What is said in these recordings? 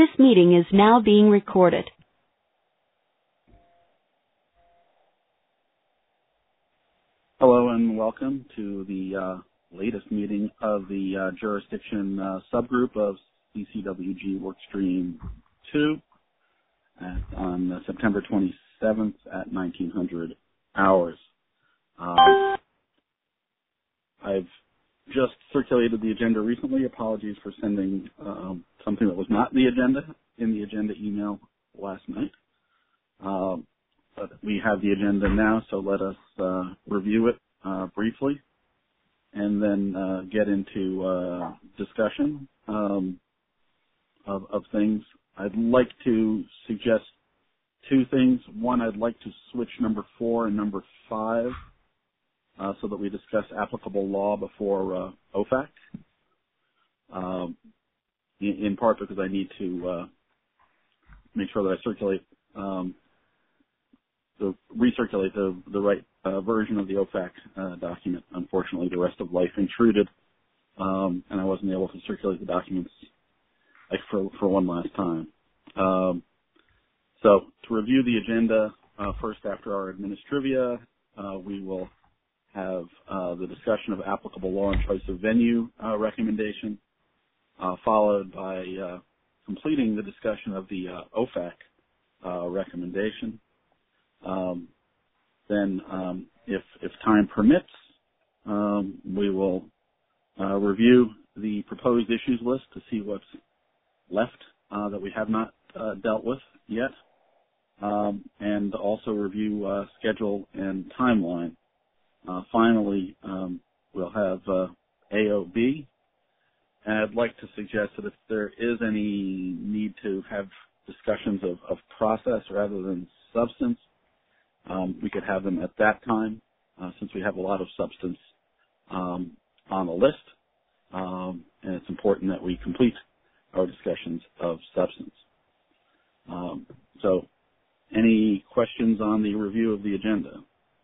This meeting is now being recorded. Hello and welcome to the latest meeting of the jurisdiction subgroup of CCWG Workstream 2 on September 27th at 1900 hours. I've just circulated the agenda recently. Apologies for sending something that was not in the agenda email last night. But we have the agenda now, so let us review it briefly and then get into discussion of things. I'd like to suggest two things. One, I'd like to switch number 4 and number 5 so that we discuss applicable law before OFAC, in part because I need to make sure that I recirculate the right version of the OFAC document. Unfortunately, the rest of life intruded, and I wasn't able to circulate the documents for one last time. So to review the agenda, first after our administrivia, we will have the discussion of applicable law and choice of venue recommendation, followed by completing the discussion of the OFAC recommendation. Then, if time permits, we will review the proposed issues list to see what's left that we have not dealt with yet, and also review schedule and timeline. Finally, we'll have AOB, and I'd like to suggest that if there is any need to have discussions of process rather than substance, we could have them at that time, since we have a lot of substance on the list, and it's important that we complete our discussions of substance. So, any questions on the review of the agenda?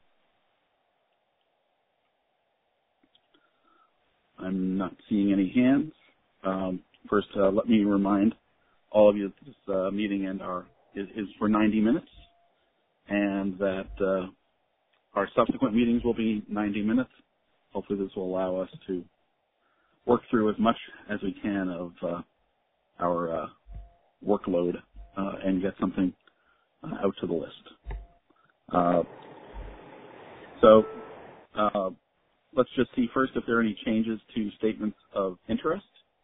I'm not seeing any hands. First, let me remind all of you that this meeting is for 90 minutes, and that our subsequent meetings will be 90 minutes. Hopefully this will allow us to work through as much as we can of our workload and get something out to the list. So let's just see first if there are any changes to statements of interest.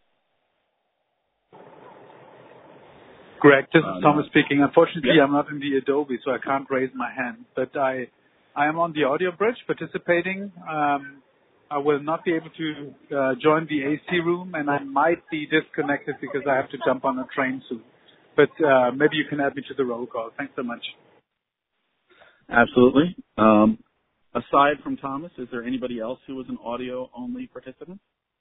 Greg, this is Thomas speaking. Unfortunately, I'm not in the Adobe, so I can't raise my hand. But I am on the audio bridge participating. I will not be able to join the AC room, and I might be disconnected because I have to jump on a train soon. But maybe you can add me to the roll call. Thanks so much. Absolutely. Aside from Thomas, is there anybody else who was an audio-only participant?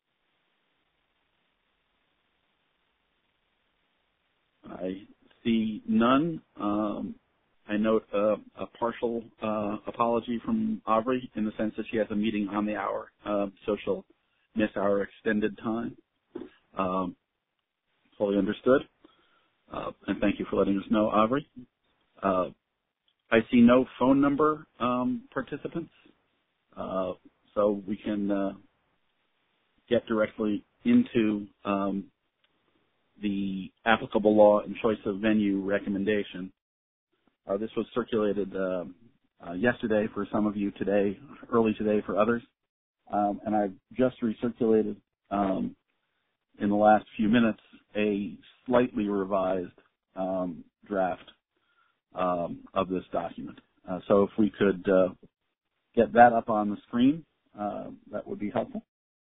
I see none. I note a partial apology from Aubrey in the sense that she has a meeting on the hour, so she'll miss our extended time. Fully understood. And thank you for letting us know, Aubrey. I see no phone number participants, so we can get directly into the applicable law and choice of venue recommendation. This was circulated yesterday for some of you today, early today for others, and I've just recirculated in the last few minutes a slightly revised draft of this document. So if we could get that up on the screen, that would be helpful.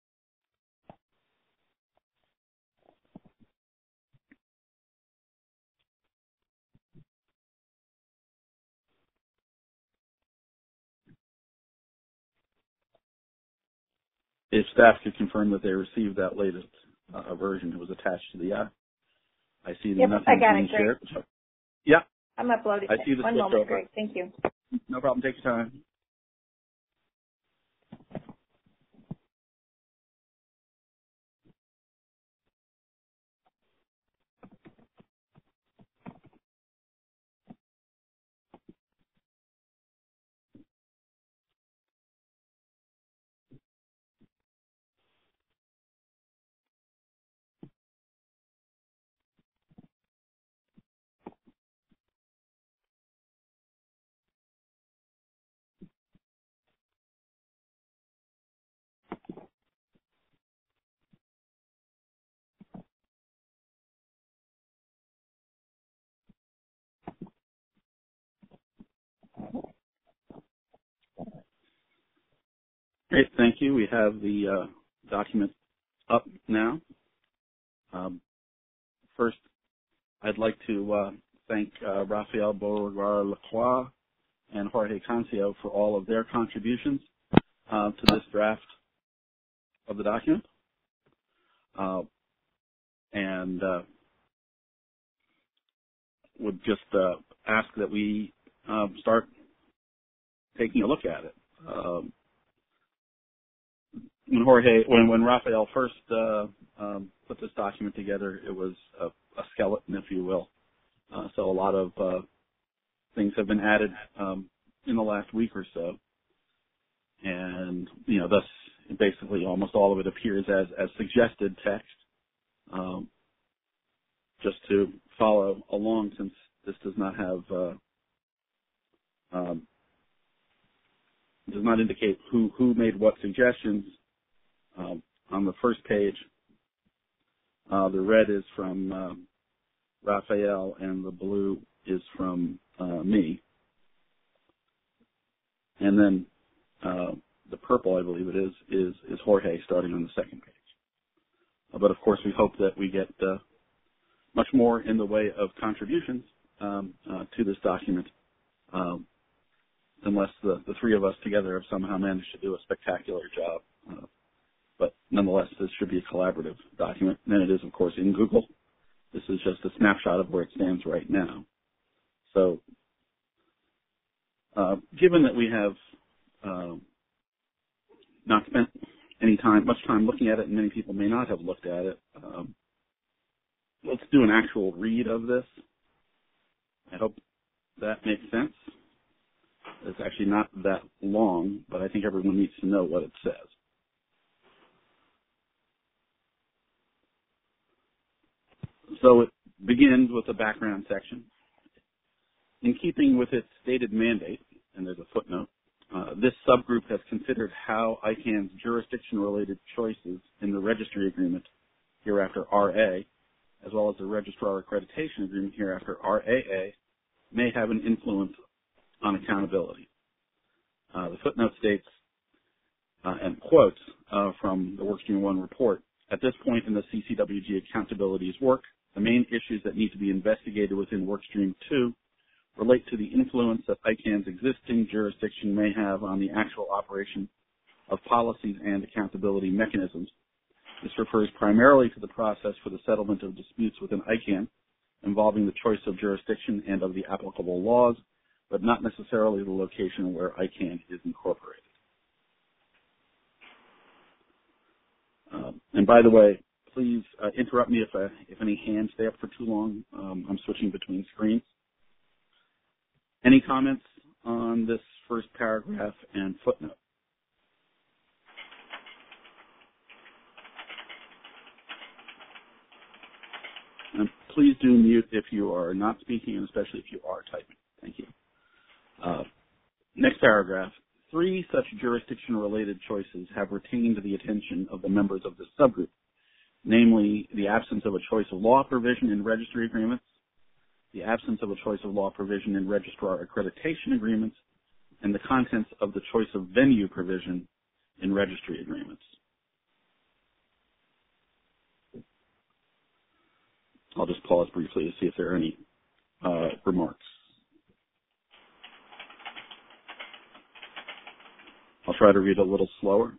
If staff could confirm that they received that latest version, it was attached to the app. I see that nothing being shared. So, yeah. I'm uploading. I see the One moment, Greg. Thank you. No problem. Take your time. Great, thank you. We have the document up now. First, I'd like to thank Raphael Beauregard-Lacroix and Jorge Cancio for all of their contributions to this draft of the document. And would just ask that we start taking a look at it. When Raphael first put this document together, it was a skeleton, if you will. So a lot of things have been added in the last week or so, and thus basically almost all of it appears as suggested text. Just to follow along, since this does not have does not indicate who made what suggestions. On the first page, the red is from Raphael and the blue is from me. And then the purple, I believe it is Jorge, starting on the second page. But of course, we hope that we get much more in the way of contributions to this document, unless the three of us together have somehow managed to do a spectacular job. But nonetheless, this should be a collaborative document, and it is, of course, in Google. This is just a snapshot of where it stands right now. So, given that we have not spent much time looking at it, and many people may not have looked at it, let's do an actual read of this. I hope that makes sense. It's actually not that long, but I think everyone needs to know what it says. So it begins with the background section. In keeping with its stated mandate, and there's a footnote, this subgroup has considered how ICANN's jurisdiction-related choices in the registry agreement, hereafter RA, as well as the registrar accreditation agreement, hereafter RAA, may have an influence on accountability. The footnote states, and quotes from the Workstream 1 report, at this point in the CCWG accountability's work, the main issues that need to be investigated within Workstream 2 relate to the influence that ICANN's existing jurisdiction may have on the actual operation of policies and accountability mechanisms. This refers primarily to the process for the settlement of disputes within ICANN involving the choice of jurisdiction and of the applicable laws, but not necessarily the location where ICANN is incorporated. And by the way, please interrupt me if any hands stay up for too long. I'm switching between screens. Any comments on this first paragraph and footnote? And please do mute if you are not speaking, and especially if you are typing. Thank you. Next paragraph. 3 such jurisdiction-related choices have retained the attention of the members of this subgroup, namely the absence of a choice of law provision in registry agreements, the absence of a choice of law provision in registrar accreditation agreements, and the contents of the choice of venue provision in registry agreements. I'll just pause briefly to see if there are any remarks. I'll try to read a little slower.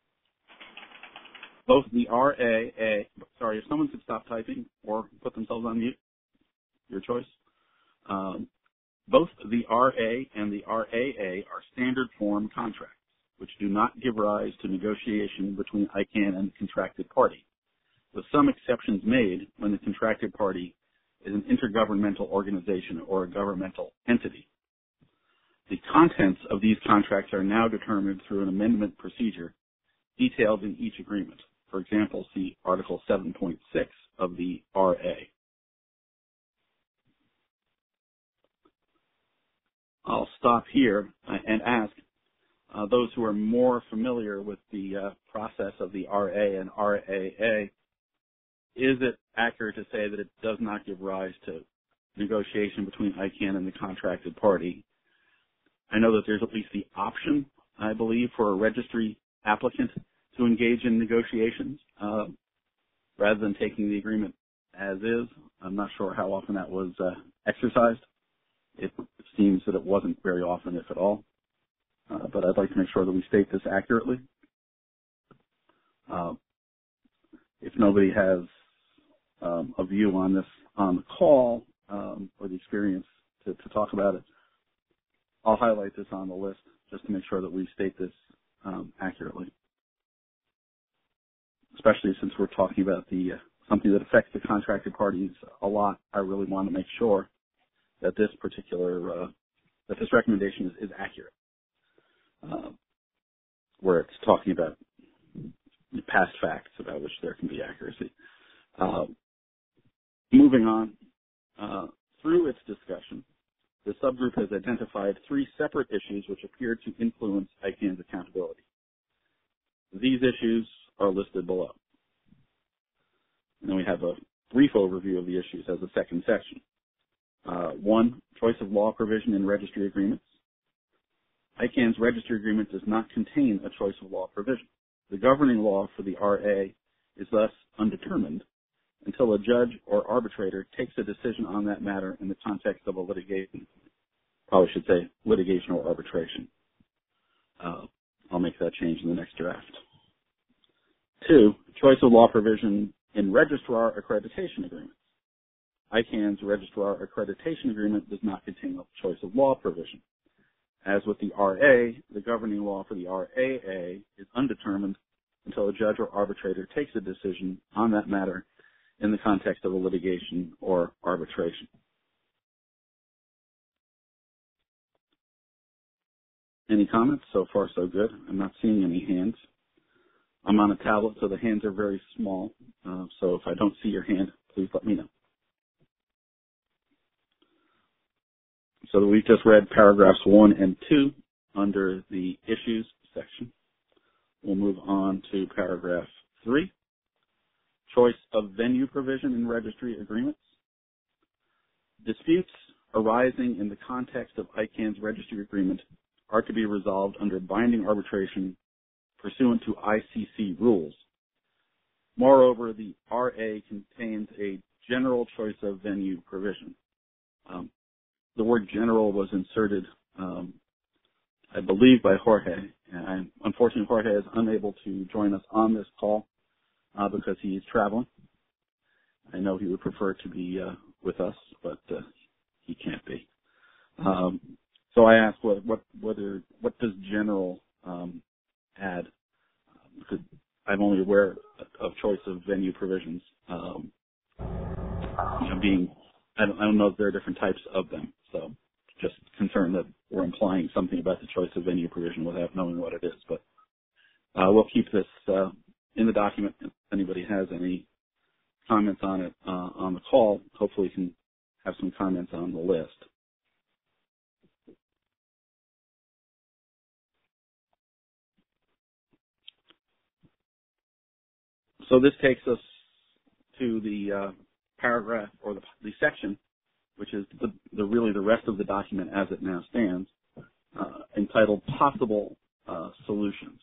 Both the RAA, sorry, if someone could stop typing or put themselves on mute, your choice. Both the RA and the RAA are standard form contracts, which do not give rise to negotiation between ICANN and the contracted party, with some exceptions made when the contracted party is an intergovernmental organization or a governmental entity. The contents of these contracts are now determined through an amendment procedure detailed in each agreement. For example, see Article 7.6 of the RA. I'll stop here and ask those who are more familiar with the process of the RA and RAA, is it accurate to say that it does not give rise to negotiation between ICANN and the contracted party? I know that there's at least the option, I believe, for a registry applicant to engage in negotiations rather than taking the agreement as is. I'm not sure how often that was exercised. It seems that it wasn't very often, if at all. But I'd like to make sure that we state this accurately. If nobody has a view on this on the call or the experience to talk about it, I'll highlight this on the list just to make sure that we state this accurately, especially since we're talking about something that affects the contracted parties a lot. I really want to make sure that this particular that this recommendation is accurate, where it's talking about past facts about which there can be accuracy. Moving on, through its discussion, the subgroup has identified 3 separate issues which appear to influence ICANN's accountability. These issues are listed below. And then we have a brief overview of the issues as a second section. 1, choice of law provision in registry agreements. ICANN's registry agreement does not contain a choice of law provision. The governing law for the RA is thus undetermined until a judge or arbitrator takes a decision on that matter in the context of a litigation. Probably should say litigation or arbitration. I'll make that change in the next draft. 2, choice of law provision in registrar accreditation agreements. ICANN's registrar accreditation agreement does not contain a choice of law provision. As with the RA, the governing law for the RAA is undetermined until a judge or arbitrator takes a decision on that matter in the context of a litigation or arbitration. Any comments? So far, so good. I'm not seeing any hands. I'm on a tablet, so the hands are very small. So if I don't see your hand, please let me know. So we've just read paragraphs 1 and 2 under the issues section. We'll move on to paragraph 3, choice of venue provision in registry agreements. Disputes arising in the context of ICANN's registry agreement are to be resolved under binding arbitration pursuant to ICC rules. Moreover, the RA contains a general choice of venue provision. The word general was inserted, I believe, by Jorge. And unfortunately, Jorge is unable to join us on this call because he's traveling. I know he would prefer to be with us, but he can't be. So I asked what does general add? Because I'm only aware of choice of venue provisions being. I don't know if there are different types of them, so just concerned that we're implying something about the choice of venue provision without knowing what it is. But we'll keep this in the document. If anybody has any comments on it on the call, hopefully we can have some comments on the list. So this takes us to the paragraph or the section, which is really the rest of the document as it now stands, entitled Possible Solutions.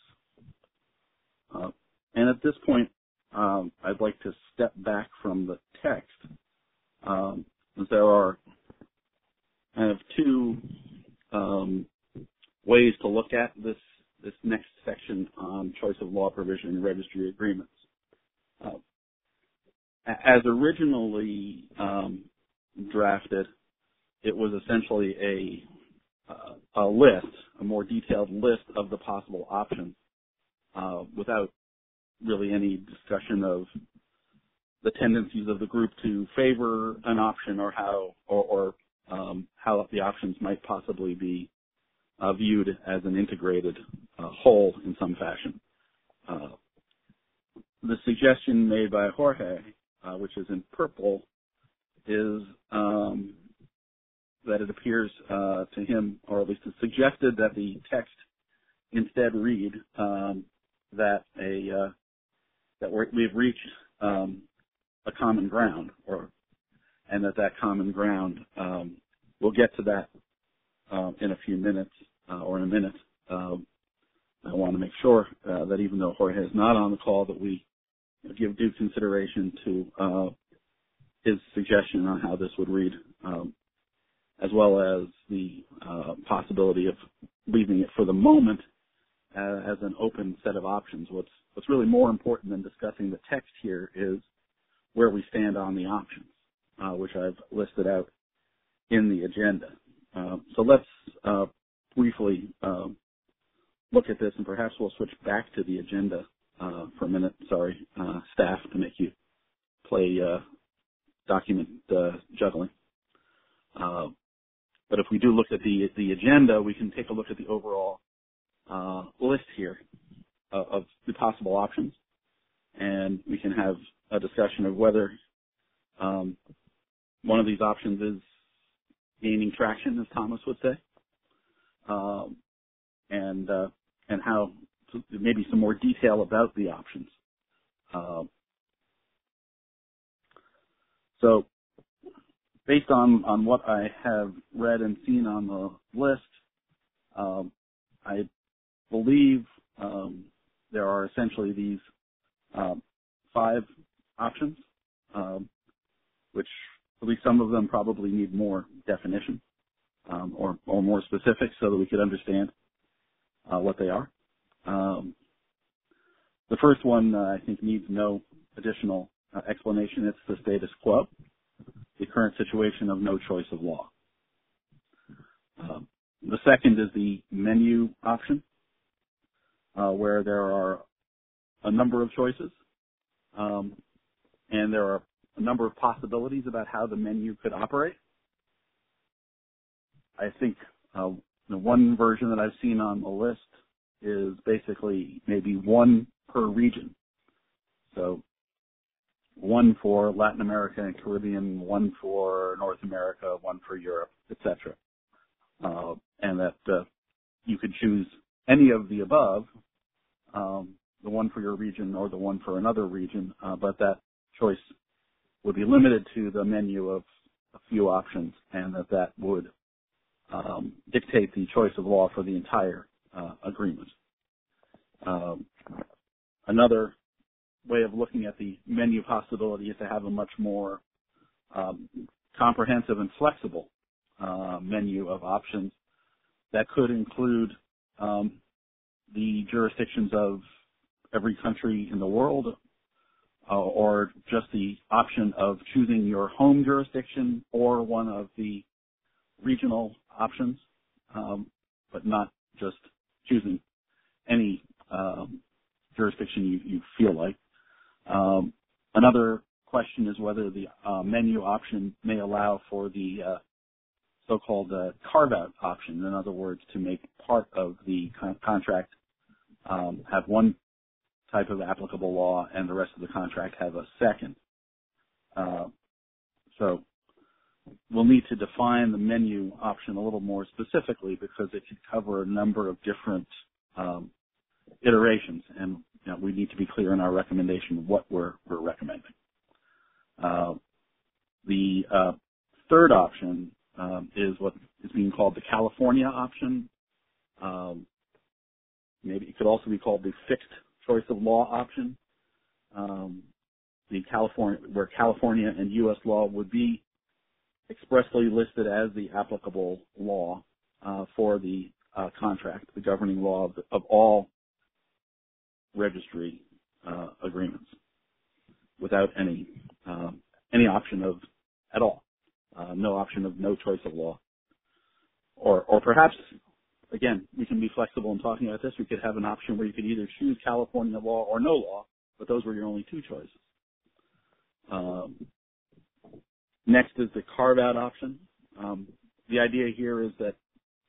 And at this point, I'd like to step back from the text. There are kind of 2 ways to look at this next section on choice of law provision in registry agreements. As originally drafted, it was essentially a list, a more detailed list of the possible options, without really any discussion of the tendencies of the group to favor an option or how the options might possibly be viewed as an integrated whole in some fashion. The suggestion made by Jorge, which is in purple, is that it appears to him, or at least it's suggested that the text instead read that we've reached a common ground, and that common ground, we'll get to that in a few minutes or in a minute, I want to make sure that even though Jorge is not on the call, that we give due consideration to his suggestion on how this would read, as well as the possibility of leaving it for the moment as an open set of options. What's really more important than discussing the text here is where we stand on the options, which I've listed out in the agenda. So let's briefly look at this, and perhaps we'll switch back to the agenda for a minute. Sorry, staff, to make you play document juggling. But if we do look at the agenda, we can take a look at the overall list here of the possible options, and we can have a discussion of whether one of these options is gaining traction, as Thomas would say, and how maybe some more detail about the options. So based on what I have read and seen on the list, I believe there are essentially these 5 options, which at least some of them probably need more definition or more specifics so that we could understand what they are. The first one I think needs no additional explanation. It's the status quo, the current situation of no choice of law. The second is the menu option, where there are a number of choices, and there are a number of possibilities about how the menu could operate. I think the one version that I've seen on the list is basically maybe one per region. So one for Latin America and Caribbean, one for North America, one for Europe, etc. And that you could choose any of the above, the one for your region or the one for another region, but that choice would be limited to the menu of a few options, and that would dictate the choice of law for the entire agreement. Another way of looking at the menu possibility is to have a much more comprehensive and flexible menu of options that could include the jurisdictions of every country in the world, or just the option of choosing your home jurisdiction or one of the regional options, but not just choosing any jurisdiction you feel like. Another question is whether the menu option may allow for the so-called carve-out option. In other words, to make part of the contract have one type of applicable law and the rest of the contract have a second. So we'll need to define the menu option a little more specifically because it could cover a number of different iterations, and we need to be clear in our recommendation of what we're recommending. The third option is what is being called the California option. Maybe it could also be called the fixed choice of law option. Where California and U.S. law would be expressly listed as the applicable law for the contract, the governing law of all registry agreements, without any option of at all, no option of no choice of law, or perhaps, again, we can be flexible in talking about this. We could have an option where you could either choose California law or no law, but those were your only two choices. Next is the carve-out option. The idea here is that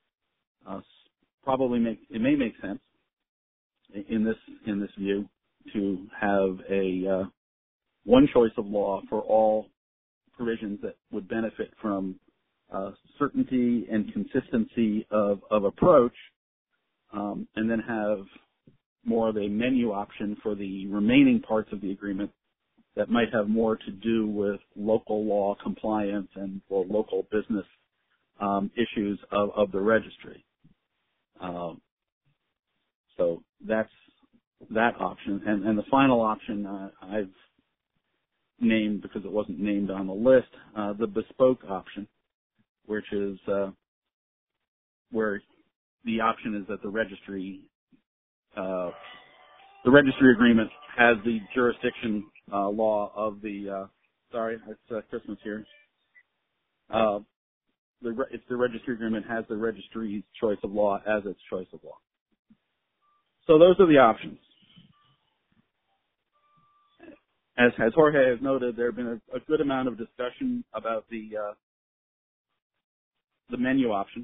it may make sense in this view to have a one choice of law for all provisions that would benefit from certainty and consistency of approach, and then have more of a menu option for the remaining parts of the agreement that might have more to do with local law compliance and or local business issues of the registry. So that's that option. And the final option I've named, because it wasn't named on the list, the bespoke option, which is where the option is that the registry agreement has the jurisdiction law of the sorry, it's Christmas here. If the registry agreement has the registry's choice of law as its choice of law. So those are the options. As Jorge has noted, there have been a good amount of discussion about the menu option,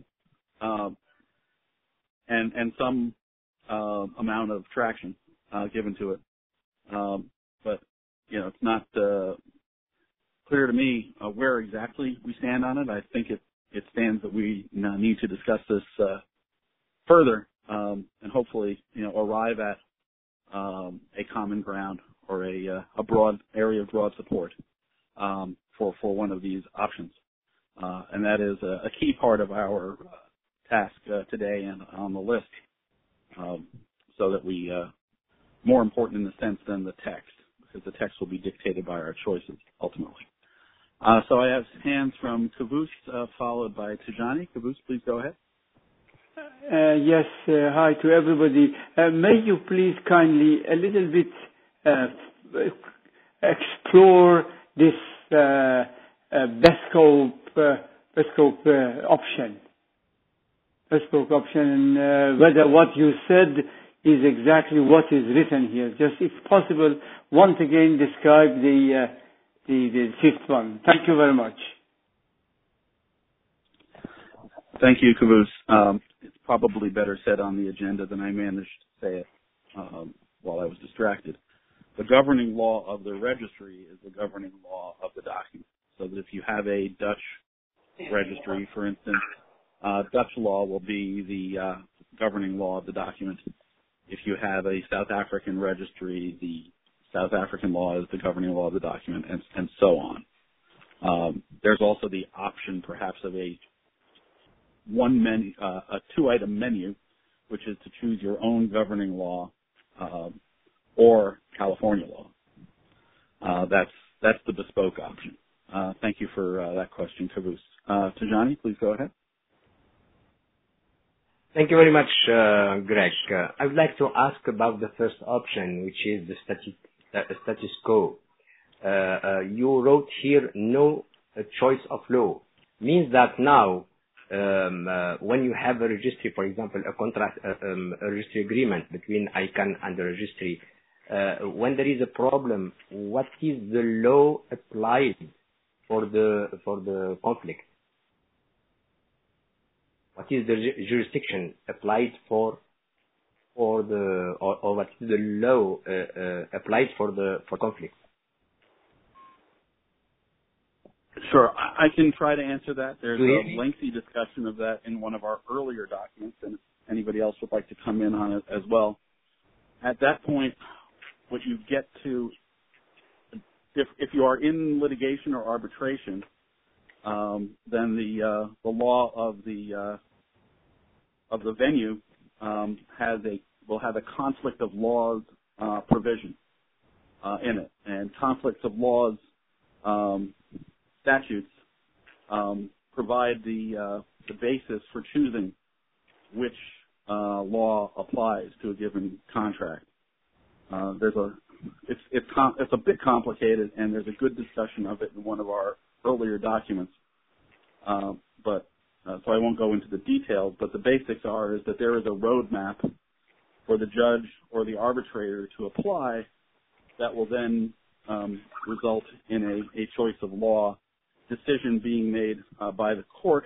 and some amount of traction given to it. But it's not clear to me where exactly we stand on it. I think it stands that we need to discuss this further and hopefully arrive at a common ground or a broad area of broad support for one of these options. And that is a key part of our task today and on the list, so that we, more important in the sense than the text, because the text will be dictated by our choices ultimately. So I have hands from Kavus, followed by Tijani. Kavus, please go ahead. Yes, hi to everybody. May you please kindly a little bit explore this bespoke option, and whether what you said is exactly what is written here. Just, if possible, once again describe the fifth one. Thank you very much. Thank you, Kavus. It's probably better said on the agenda than I managed to say it while I was distracted. The governing law of the registry is the governing law of the document. So that if you have a Dutch registry, for instance, Dutch law will be the governing law of the document. If you have a South African registry, the South African law is the governing law of the document, and so on. There's also the option, perhaps, of a two-item menu, which is to choose your own governing law or California law. That's the bespoke option. Thank you for that question, Kavus. Tijani, please go ahead. Thank you very much, Greg. I would like to ask about the first option, which is the status quo. You wrote here no choice of law. Means that now, when you have a registry, for example, a contract, a registry agreement between ICANN and the registry, when there is a problem, what is the law applied for the conflict? What is the jurisdiction applied for the or what is the law applied for conflict? Sure, I can try to answer that. There's a lengthy discussion of that in one of our earlier documents, and if anybody else would like to come in on it as well. At that point, what you get to, if you are in litigation or arbitration, then the law of the venue will have a conflict of laws provision in it, and conflicts of laws statutes provide the basis for choosing which law applies to a given contract. It's a bit complicated, and there's a good discussion of it in one of our earlier documents. So I won't go into the details, but the basics is that there is a roadmap for the judge or the arbitrator to apply that will then result in a choice of law decision being made by the court.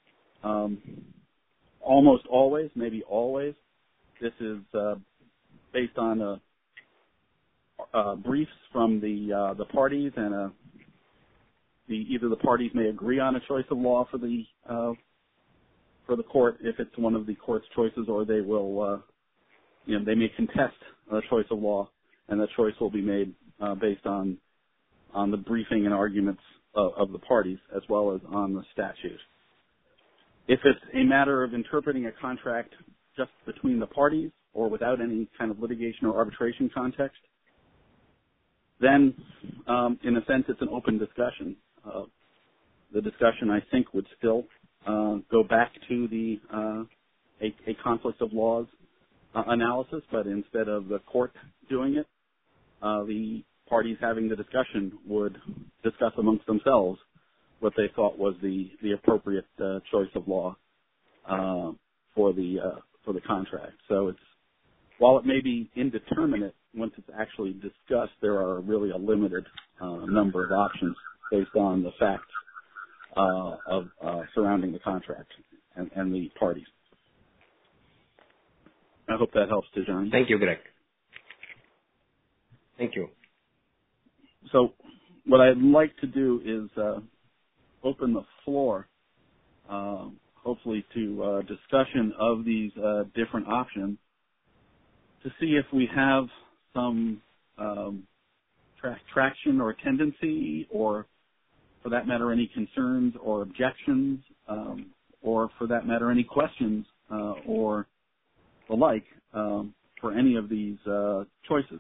Almost always, maybe always, this is based on briefs from the parties, and either the parties may agree on a choice of law for the court if it's one of the court's choices, or they will they may contest a choice of law, and that choice will be made based on the briefing and arguments of the parties, as well as on the statute. If it's a matter of interpreting a contract just between the parties or without any kind of litigation or arbitration context, then in a sense it's an open discussion. The discussion, I think, would still go back to the a conflict of laws analysis, but instead of the court doing it, the parties having the discussion would discuss amongst themselves what they thought was the appropriate choice of law for the contract. So while it may be indeterminate, once it's actually discussed, there are really a limited number of options based on the facts of surrounding the contract and the parties. I hope that helps, Tijani. Thank you, Greg. Thank you. So what I'd like to do is open the floor, hopefully to discussion of these different options to see if we have some traction or tendency, or for that matter, any concerns or objections, or for that matter, any questions or the like for any of these choices.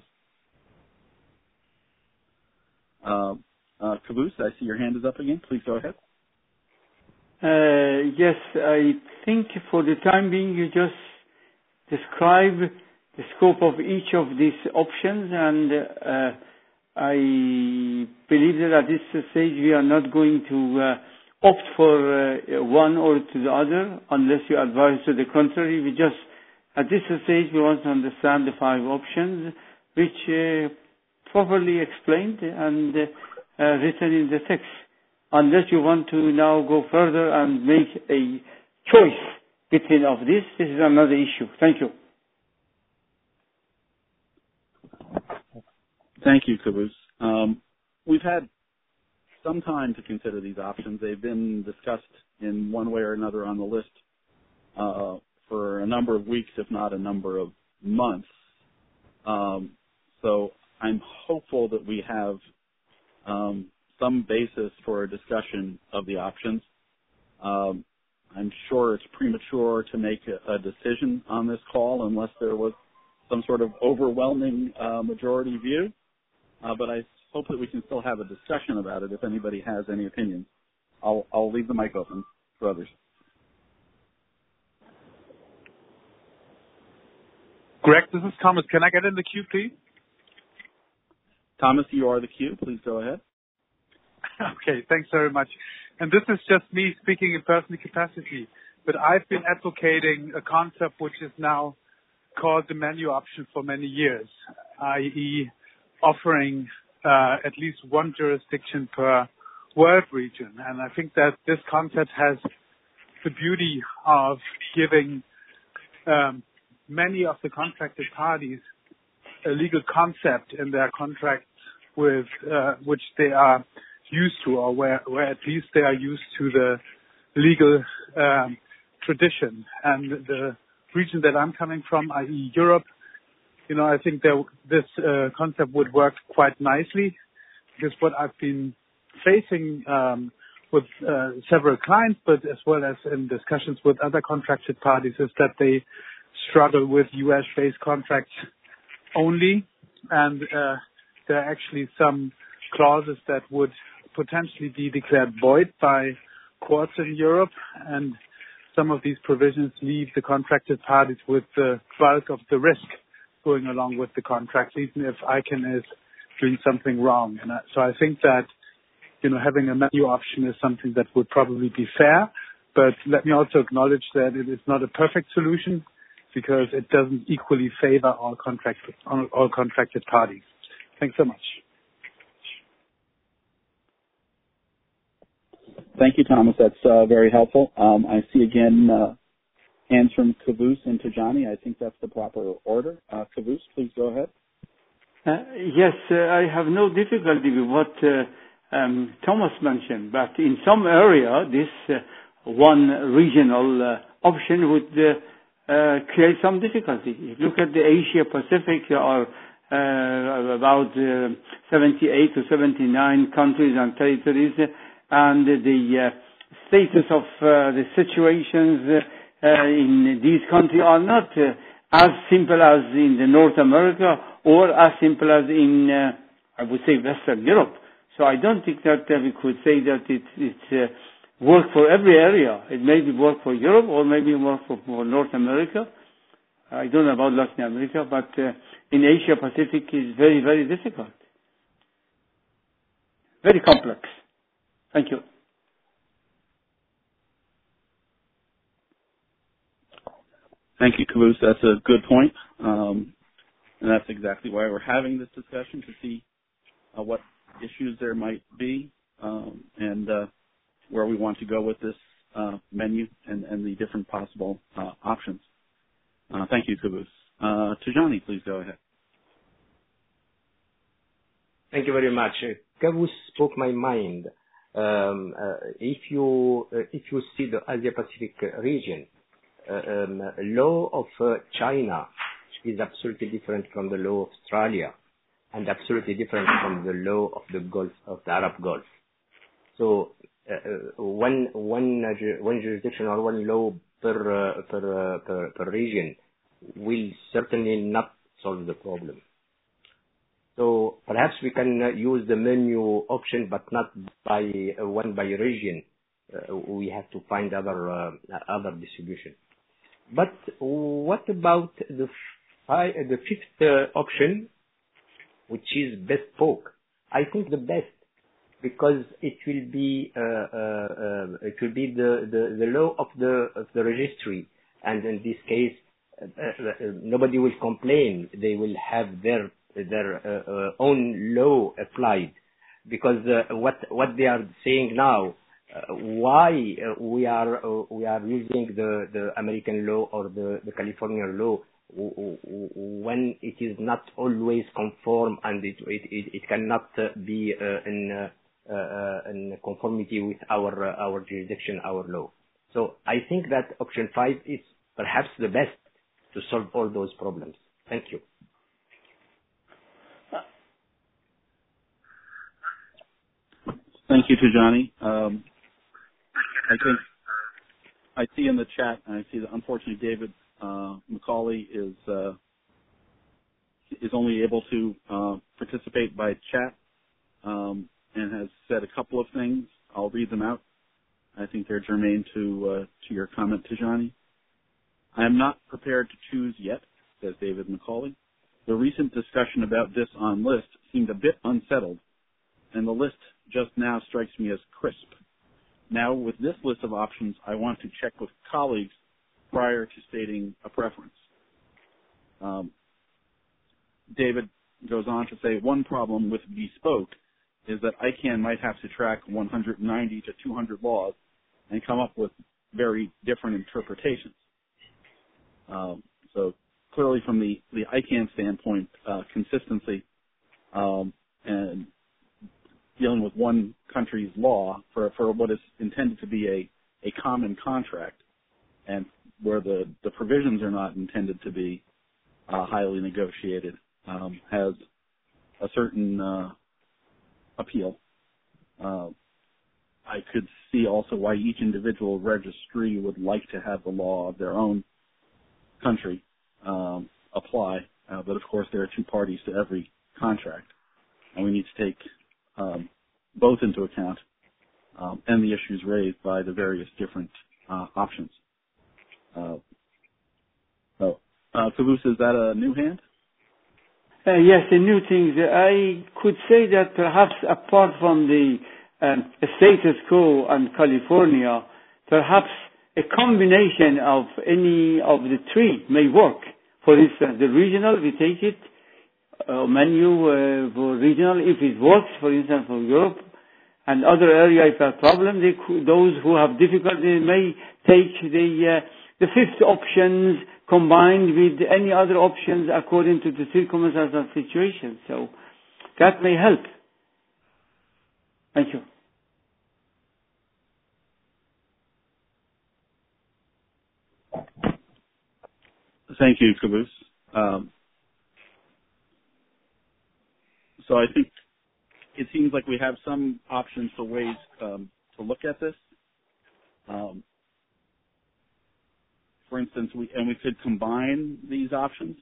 Caboose, I see your hand is up again. Please go ahead. Yes, I think for the time being you just describe the scope of each of these options, and I believe that at this stage we are not going to opt for one or to the other unless you advise to the contrary. We just, at this stage, we want to understand the 5 options, which properly explained and written in the text. Unless you want to now go further and make a choice between of this is another issue. Thank you. Thank you, Caboose. We've had some time to consider these options. They've been discussed in one way or another on the list for a number of weeks, if not a number of months. So I'm hopeful that we have some basis for a discussion of the options. I'm sure it's premature to make a decision on this call unless there was some sort of overwhelming majority view. But I hope that we can still have a discussion about it if anybody has any opinions. I'll leave the mic open for others. Greg, this is Thomas. Can I get in the queue, please? Thomas, you are the queue. Please go ahead. Okay, thanks very much. And this is just me speaking in personal capacity, but I've been advocating a concept which is now called the menu option for many years, i.e. offering at least one jurisdiction per world region. And I think that this concept has the beauty of giving many of the contracted parties a legal concept in their contracts with which they are used to, or where at least they are used to the legal tradition. And the region that I'm coming from, i.e. Europe, I think this concept would work quite nicely, because what I've been facing with several clients, but as well as in discussions with other contracted parties, is that they struggle with US-based contracts only, and there are actually some clauses that would potentially be declared void by courts in Europe, and some of these provisions leave the contracted parties with the bulk of the risk going along with the contract, even if ICANN is doing something wrong. And so I think that, having a menu option is something that would probably be fair, but let me also acknowledge that it is not a perfect solution, because it doesn't equally favor all contracted parties. Thanks so much. Thank you, Thomas. That's very helpful. I see again hands from Caboose and Tijani. I think that's the proper order. Caboose, please go ahead. Yes, I have no difficulty with what Thomas mentioned, but in some area, this one regional option would create some difficulty. If you look at the Asia Pacific, there are about 78 to 79 countries and territories, and the status of the situations in these countries are not as simple as in the North America or as simple as in, I would say, Western Europe. So I don't think that we could say that it's work for every area. It may be work for Europe or maybe work for North America. I don't know about Latin America, but in Asia Pacific is very, very difficult. Very complex. Thank you. Thank you, Qaboos. That's a good point. And that's exactly why we're having this discussion, to see what issues there might be and where we want to go with this menu and the different possible options. Thank you, Qaboos. Tijani, please go ahead. Thank you very much. Qaboos spoke my mind. If you see the Asia Pacific region, law of China is absolutely different from the law of Australia, and absolutely different from the law of the Gulf, of the Arab Gulf. So one jurisdiction or one law per region will certainly not solve the problem. So perhaps we can use the menu option, but not by one by region. We have to find other distribution. But what about the fifth option, which is bespoke? I think the best, because it will be the law of the registry, and in this case, nobody will complain. They will have their own law applied, because what they are saying now, why we are using the American law or the California law when it is not always conform, and it cannot be in conformity with our jurisdiction, our law. So I think that option 5 is perhaps the best to solve all those problems. Thank you. Thank you, Tijani. I think I see in the chat, and I see that unfortunately David McCauley is only able to participate by chat and has said a couple of things. I'll read them out. I think they're germane to your comment, Tijani. I am not prepared to choose yet, says David McCauley. The recent discussion about this on list seemed a bit unsettled, and the list just now strikes me as crisp. Now, with this list of options, I want to check with colleagues prior to stating a preference. David goes on to say, one problem with bespoke is that ICANN might have to track 190 to 200 laws and come up with very different interpretations. So clearly from the ICANN standpoint, consistency and dealing with one country's law for what is intended to be a common contract, and where the provisions are not intended to be highly negotiated, has a certain appeal. I could see also why each individual registry would like to have the law of their own country apply, but of course there are two parties to every contract, and we need to take both into account and the issues raised by the various different options. Qaboos, is that a new hand? Yes, the new things. I could say that perhaps apart from the status quo and California, perhaps a combination of any of the three may work. For instance, the regional, we take it, menu for regional, if it works, for instance, for Europe, and other areas if there are problems, those who have difficulty may take the fifth options combined with any other options according to the circumstances and situation. So that may help. Thank you. Thank you, Qaboos. So I think it seems like we have some options for ways to look at this. For for instance, we could combine these options.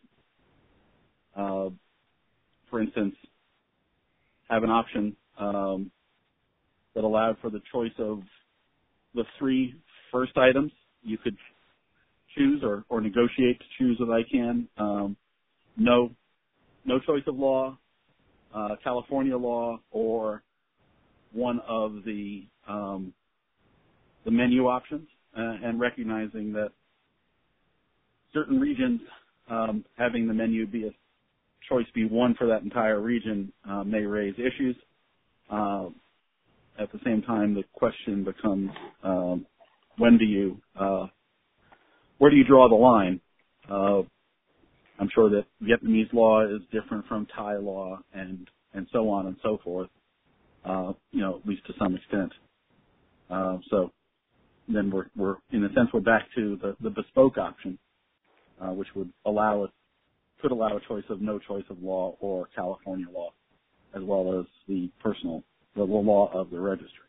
For instance, have an option that allowed for the choice of the 3 first items. You could choose or negotiate to choose with ICANN no choice of law, California law, or one of the menu options, and recognizing that certain regions having the menu be a choice be one for that entire region may raise issues. At the same time, the question becomes where do you draw the line? I'm sure that Vietnamese law is different from Thai law, and so on and so forth. At least to some extent. So then we're in a sense we're back to the bespoke option, which could allow a choice of no choice of law or California law, as well as the law of the registry.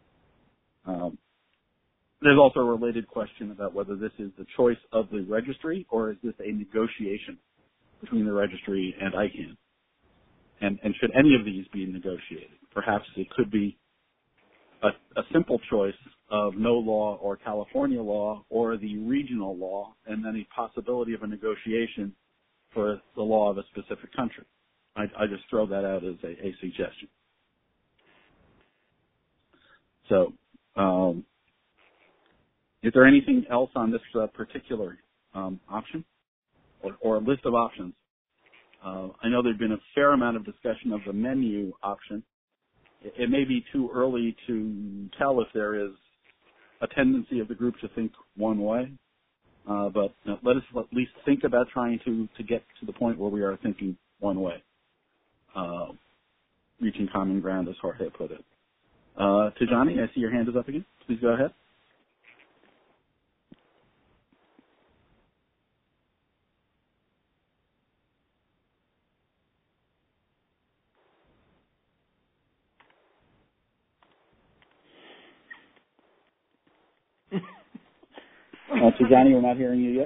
There's also a related question about whether this is the choice of the registry or is this a negotiation between the registry and ICANN. And should any of these be negotiated? Perhaps it could be a simple choice of no law or California law or the regional law, and then a possibility of a negotiation for the law of a specific country. I just throw that out as a suggestion. So, is there anything else on this particular option or a list of options? I know there's been a fair amount of discussion of the menu option. It may be too early to tell if there is a tendency of the group to think one way, but let us at least think about trying to get to the point where we are thinking one way, reaching common ground, as Jorge put it. Tijani, I see your hand is up again. Please go ahead. Tijani, we're not hearing you yet.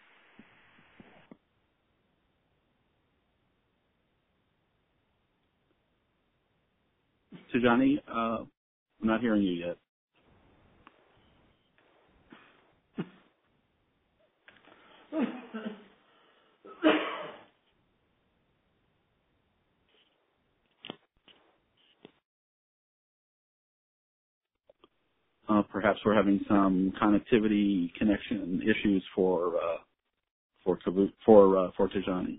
Tijani, I'm not hearing you yet. Perhaps we're having some connectivity connection issues for Tijani.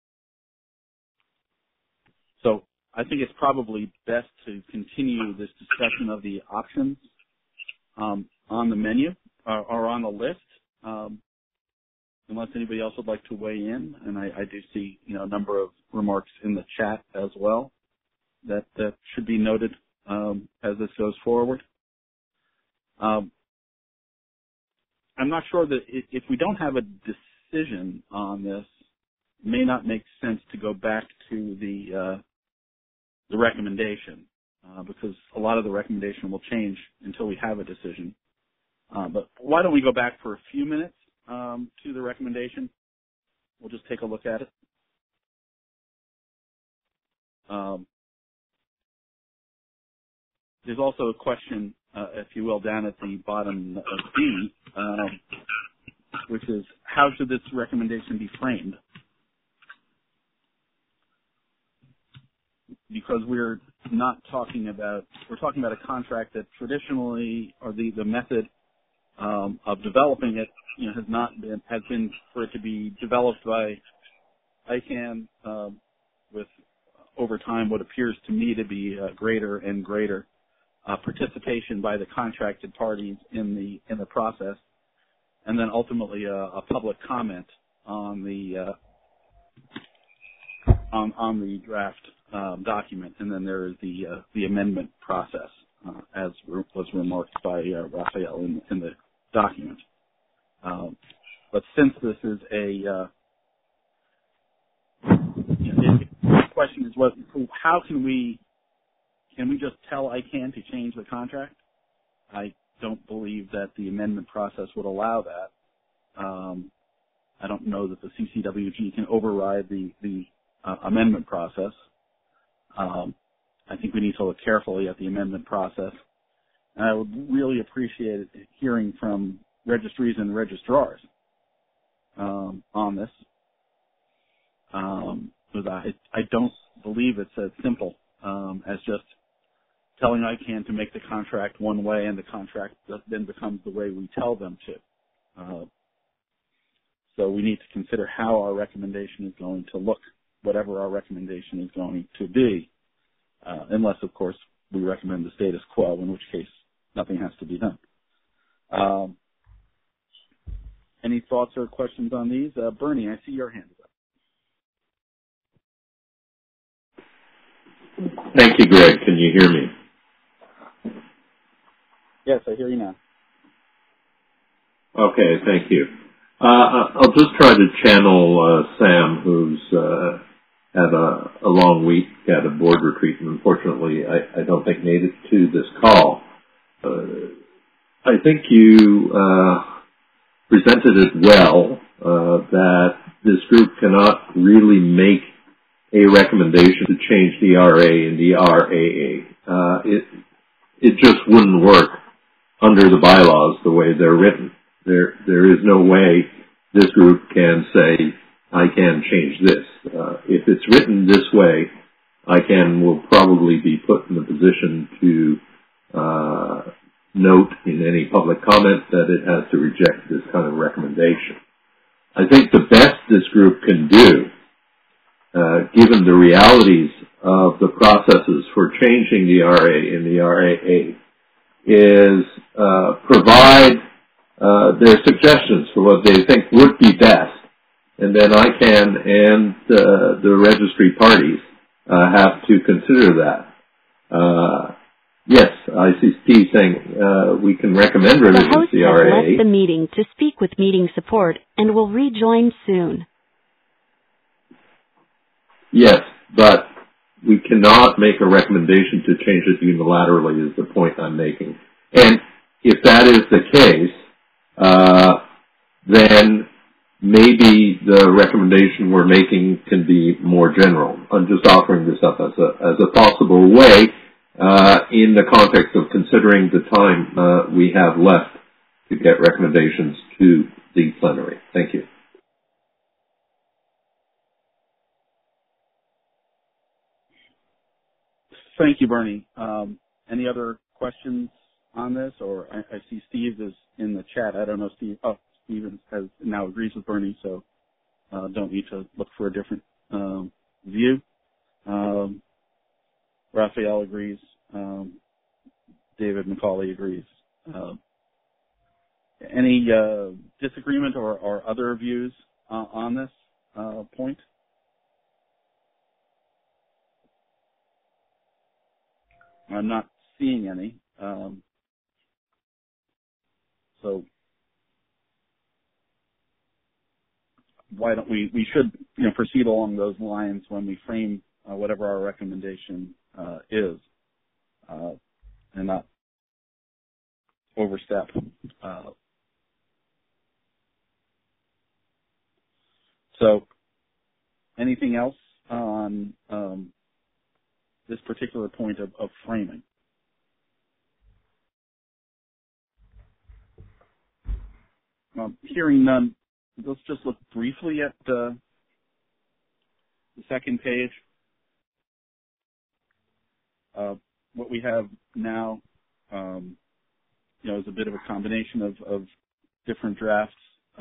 So I think it's probably best to continue this discussion of the options on the menu or on the list, unless anybody else would like to weigh in. And I do see a number of remarks in the chat as well that should be noted as this goes forward. I'm not sure that if we don't have a decision on this, it may not make sense to go back to the recommendation because a lot of the recommendation will change until we have a decision. But why don't we go back for a few minutes to the recommendation? We'll just take a look at it. There's also a question, if you will, down at the bottom of B, which is how should this recommendation be framed? Because we're talking about a contract that traditionally, or the method of developing it, has been for it to be developed by ICANN with over time what appears to me to be greater and greater participation by the contracted parties in the process, and then ultimately a public comment on the draft document, and then there is the amendment process, as was remarked by Raphael in the document. But since this is the question is how can we just tell ICANN to change the contract? I don't believe that the amendment process would allow that. I don't know that the CCWG can override the amendment process. I think we need to look carefully at the amendment process. And I would really appreciate hearing from registries and registrars on this. Because I don't believe it's as simple as just telling ICANN to make the contract one way and the contract then becomes the way we tell them to. So we need to consider how our recommendation is going to look, whatever our recommendation is going to be, unless, of course, we recommend the status quo, in which case nothing has to be done. Any thoughts or questions on these? Bernie, I see your hand is up. Thank you, Greg. Can you hear me? Yes, I hear you now. Okay, thank you. I'll just try to channel Sam, who's had a long week at a board retreat, and unfortunately I don't think made it to this call. I think you presented it well, that this group cannot really make a recommendation to change the RA and the RAA. It just wouldn't work under the bylaws the way they're written. There is no way this group can say, I can change this. If it's written this way, ICANN will probably be put in a position to note in any public comment that it has to reject this kind of recommendation. I think the best this group can do, given the realities of the processes for changing the RA and the RAA, is provide their suggestions for what they think would be best, and then ICANN and the registry parties have to consider that. Yes, I see Steve saying we can recommend revisions to the RAA. The host has left the meeting to speak with meeting support and will rejoin soon. Yes, but we cannot make a recommendation to change it unilaterally is the point I'm making. And if that is the case, then maybe the recommendation we're making can be more general. I'm just offering this up as a possible way in the context of considering the time we have left to get recommendations to the plenary. Thank you. Thank you, Bernie. Any other questions on this? Or I see Steve is in the chat. I don't know, Steve. Oh, Steve has now agrees with Bernie, so don't need to look for a different view. Raphael agrees. David McCauley agrees. Any disagreement or other views on this point? I'm not seeing any. So why don't we should proceed along those lines when we frame whatever our recommendation is, and not overstep. So anything else on this particular point of framing? Hearing none, let's just look briefly at the second page. What we have now, is a bit of a combination of different drafts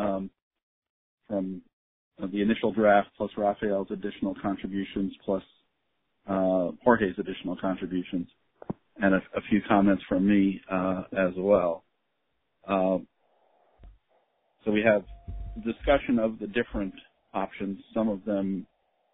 from the initial draft plus Raphael's additional contributions plus Jorge's additional contributions, and a few comments from me as well. So we have discussion of the different options, some of them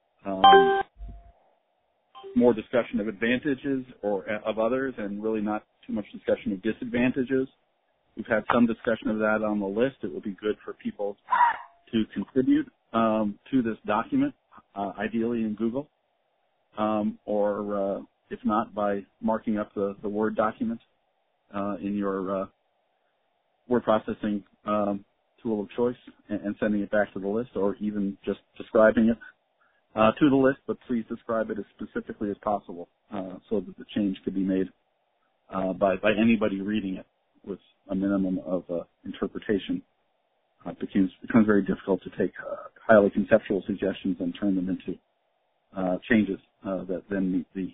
more discussion of advantages or of others, and really not too much discussion of disadvantages. We've had some discussion of that on the list. It would be good for people to contribute to this document, ideally in Google, or if not, by marking up the Word document in your word processing school of choice and sending it back to the list, or even just describing it to the list, but please describe it as specifically as possible so that the change could be made by anybody reading it with a minimum of interpretation. It becomes very difficult to take highly conceptual suggestions and turn them into changes that then meet the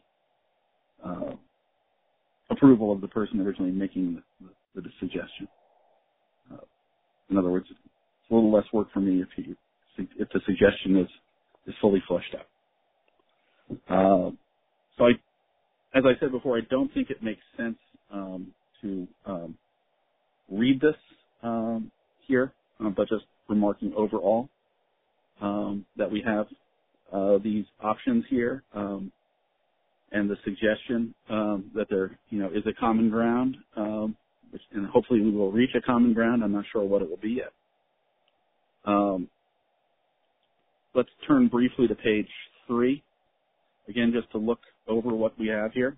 approval of the person originally making the suggestion. In other words, it's a little less work for me if the suggestion is fully fleshed out. So as I said before, I don't think it makes sense to read this here, but just remarking overall that we have these options here and the suggestion that there is a common ground, and hopefully we will reach a common ground. I'm not sure what it will be yet. Let's turn briefly to page 3, again, just to look over what we have here.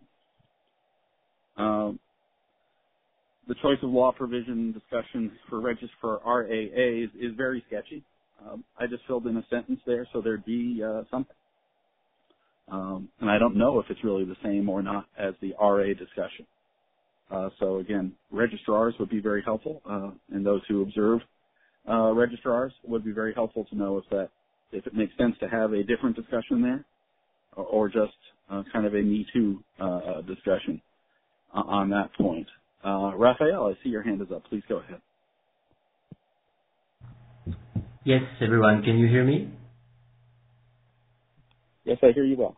The choice of law provision discussion for RAAs is very sketchy. I just filled in a sentence there so there'd be something. And I don't know if it's really the same or not as the RA discussion. So again, registrars would be very helpful, and those who observe registrars would be very helpful to know if it makes sense to have a different discussion there, or just kind of a Me Too discussion on that point. Raphael, I see your hand is up. Please go ahead. Yes, everyone, can you hear me? Yes, I hear you well.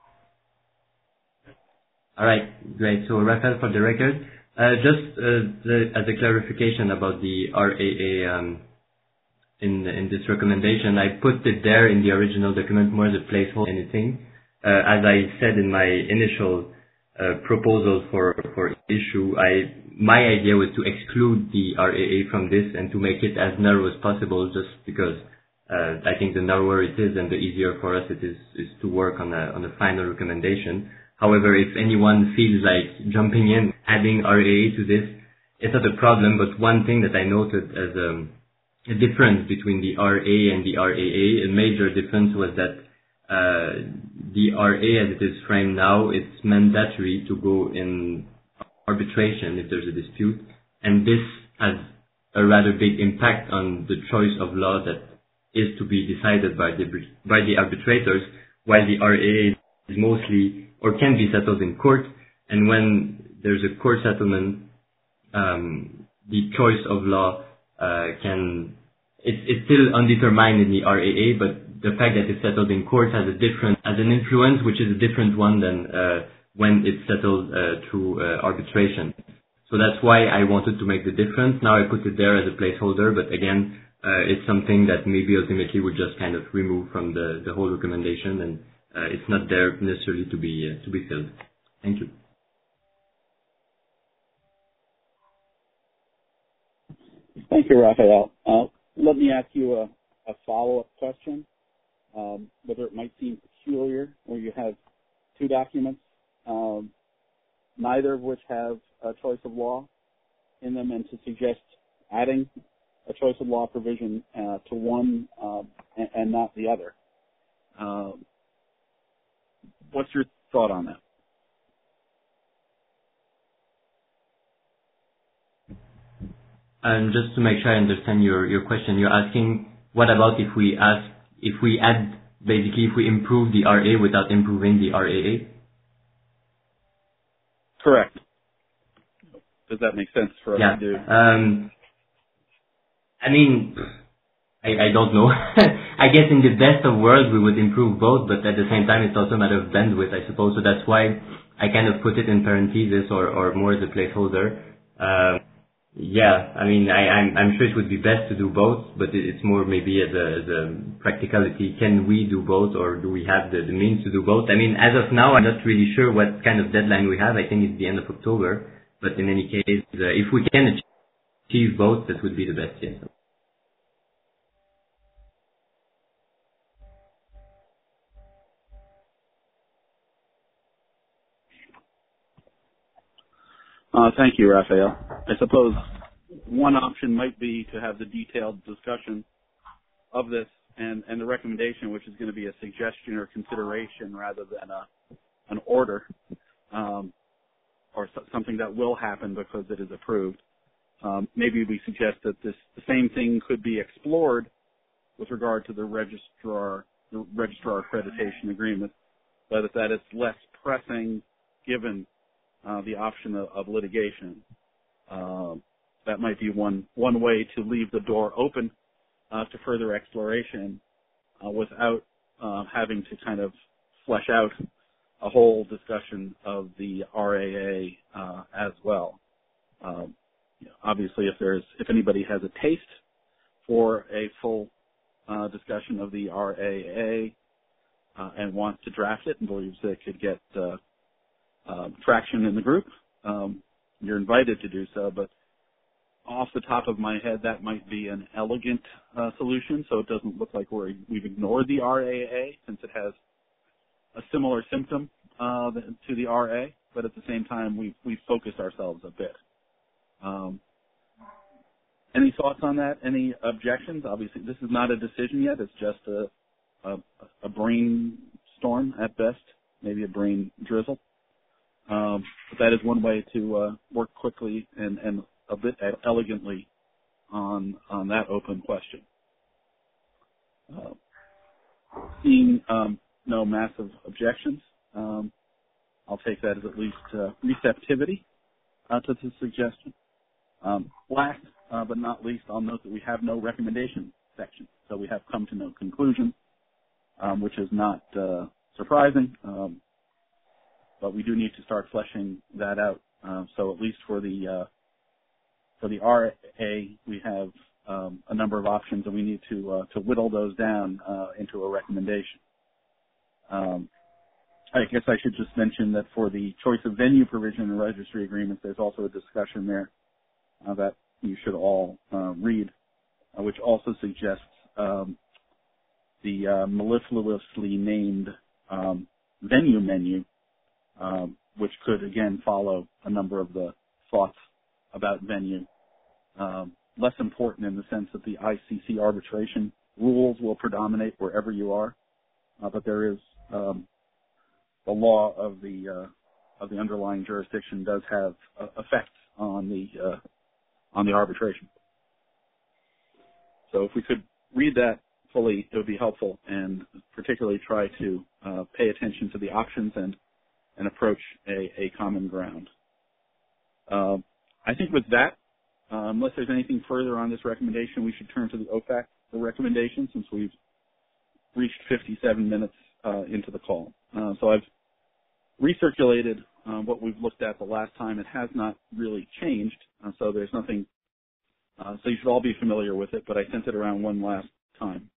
All right, great. So, Raphael, for the record, just as a clarification about the RAA in this recommendation, I put it there in the original document more as a placeholder than anything. As I said in my initial proposal for issue, my idea was to exclude the RAA from this and to make it as narrow as possible, just because I think the narrower it is and the easier for us it is to work on a final recommendation. However, if anyone feels like jumping in, adding RAA to this, it's not a problem, but one thing that I noted as a difference between the RA and the RAA, a major difference was that the RA, as it is framed now, it's mandatory to go in arbitration if there's a dispute, and this has a rather big impact on the choice of law that is to be decided by the arbitrators, while the RA is mostly or can be settled in court, and when there's a court settlement, the choice of law it's still undetermined in the RAA, but the fact that it's settled in court has an influence which is a different one than when it's settled through arbitration. So that's why I wanted to make the difference. Now I put it there as a placeholder, but again, it's something that maybe ultimately would just kind of remove from the whole recommendation, and it's not there necessarily to be filled. Thank you. Thank you, Raphael. Let me ask you a follow-up question, whether it might seem peculiar where you have two documents, neither of which have a choice of law in them, and to suggest adding a choice of law provision to one and not the other. What's your thought on that? Just to make sure I understand your question, you're asking what about if we improve the RA without improving the RAA? Correct. Does that make sense for us to do? I mean, I don't know. I guess in the best of worlds we would improve both, but at the same time it's also a matter of bandwidth, I suppose. So that's why I kind of put it in parentheses or more as a placeholder. I mean, I'm sure it would be best to do both, but it's more maybe as a practicality. Can we do both, or do we have the means to do both? I mean, as of now, I'm not really sure what kind of deadline we have. I think it's the end of October, but in any case, if we can achieve both, that would be the best, yes. Thank you, Raphael. I suppose one option might be to have the detailed discussion of this and the recommendation, which is going to be a suggestion or consideration rather than an order, or something that will happen because it is approved. Maybe we suggest that the same thing could be explored with regard to the registrar accreditation agreement, but that it's less pressing given the option of litigation. That might be one way to leave the door open to further exploration without having to kind of flesh out a whole discussion of the RAA as well. Obviously, if anybody has a taste for a full discussion of the RAA and wants to draft it and believes it could get traction in the group, you're invited to do so. But off the top of my head, that might be an elegant solution, so it doesn't look like we've ignored the RAA, since it has a similar symptom to the RA, but at the same time, we've focused ourselves a bit. Any thoughts on that? Any objections? Obviously, this is not a decision yet. It's just a brainstorm at best, maybe a brain drizzle. But that is one way to work quickly and a bit elegantly on that open question. Seeing no massive objections, I'll take that as at least receptivity to the suggestion. Last but not least, I'll note that we have no recommendation section, so we have come to no conclusion, which is not surprising, but we do need to start fleshing that out. So at least for the RA, we have a number of options, and we need to whittle those down into a recommendation. I guess I should just mention that for the choice of venue provision in registry agreements, there's also a discussion there that you should all read, which also suggests the mellifluously named venue menu, which could again follow a number of the thoughts about venue. Less important in the sense that the ICC arbitration rules will predominate wherever you are, but there is the law of the underlying jurisdiction does have effects on the arbitration. So if we could read that fully, it would be helpful, and particularly try to pay attention to the options and approach a common ground. I think with that, unless there's anything further on this recommendation, we should turn to the OFAC recommendation, since we've reached 57 minutes into the call. So I've recirculated what we've looked at the last time. It has not really changed, so there's nothing. So you should all be familiar with it, but I sent it around one last time.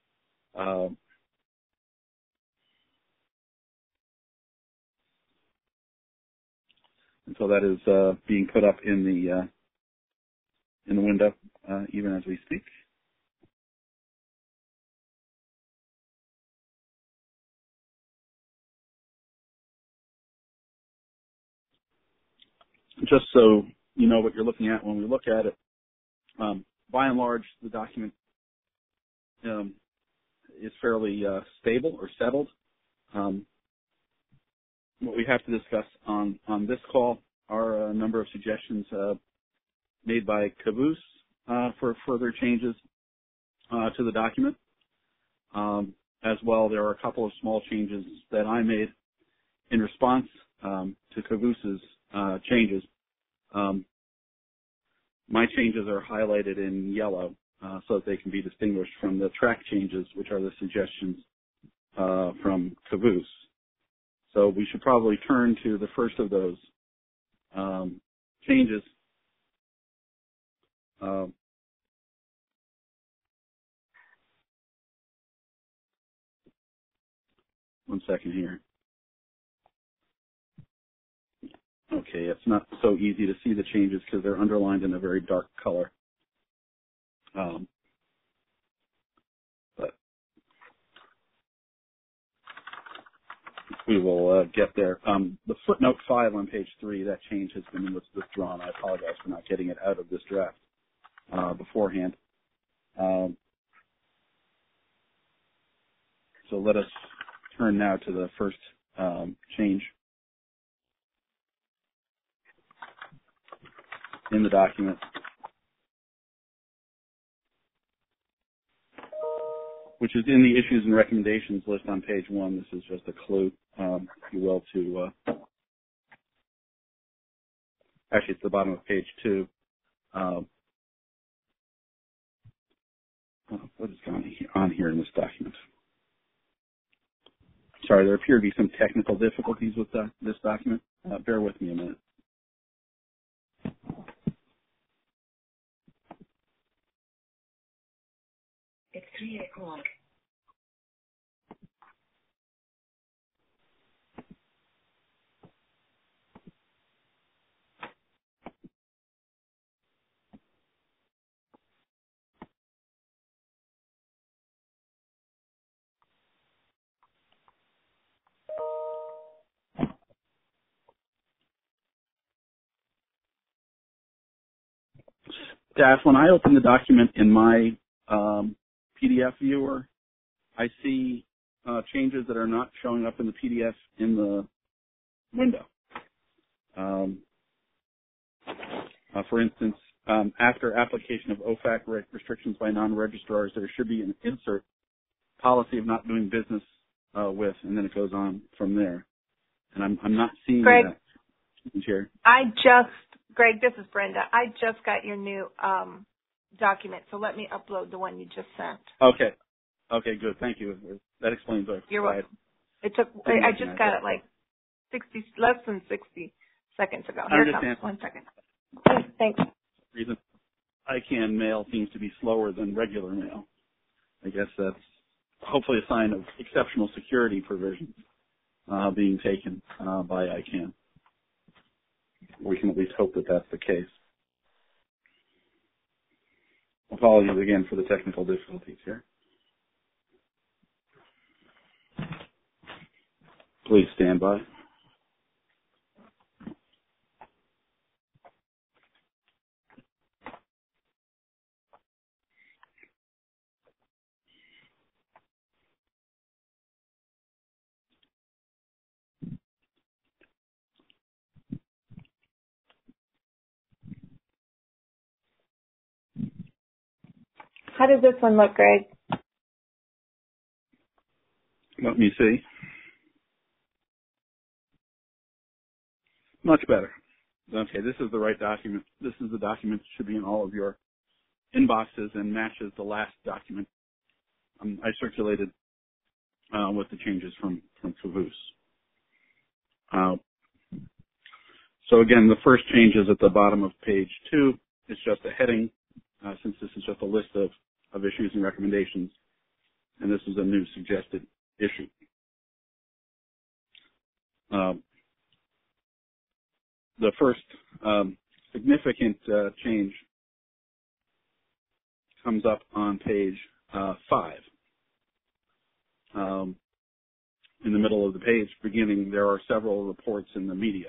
And so that is being put up in the window even as we speak. Just so you know what you're looking at when we look at it, by and large, the document is fairly stable or settled. What we have to discuss on this call are a number of suggestions made by Caboose for further changes to the document. As well, there are a couple of small changes that I made in response to Caboose's changes. My changes are highlighted in yellow so that they can be distinguished from the track changes, which are the suggestions from Caboose. So we should probably turn to the first of those changes. One second here. Okay, it's not so easy to see the changes because they're underlined in a very dark color. But we will get there. The footnote 5 on page 3, that change has been withdrawn. I apologize for not getting it out of this draft. beforehand. So let us turn now to the first change in the document. Which is in the issues and recommendations list on page 1. This is just a clue, if you will, to actually it's the bottom of page 2. What is going on here in this document? Sorry, there appear to be some technical difficulties with this document. Bear with me a minute. It's 3:00. Staff, when I open the document in my PDF viewer, I see changes that are not showing up in the PDF in the window. For instance, after application of OFAC restrictions by non-registrars, there should be an insert policy of not doing business with, and then it goes on from there. And I'm not seeing Greg, that here. Greg, this is Brenda. I just got your new document, so let me upload the one you just sent. Okay. Okay, good. Thank you. That explains it. You're welcome. I just got it like less than 60 seconds ago. Here it comes. 1 second. Thanks. Reason ICANN mail seems to be slower than regular mail. I guess that's hopefully a sign of exceptional security provisions being taken by ICANN. We can at least hope that that's the case. Apologies again for the technical difficulties here. Please stand by. How does this one look, Greg? Let me see. Much better. Okay, this is the right document. This is the document that should be in all of your inboxes and matches the last document I circulated with the changes from Caboose. So again, the first change is at the bottom of page 2. It's just a heading, since this is just a list of issues and recommendations, and this is a new suggested issue. The first significant change comes up on page 5. In the middle of the page, beginning, there are several reports in the media.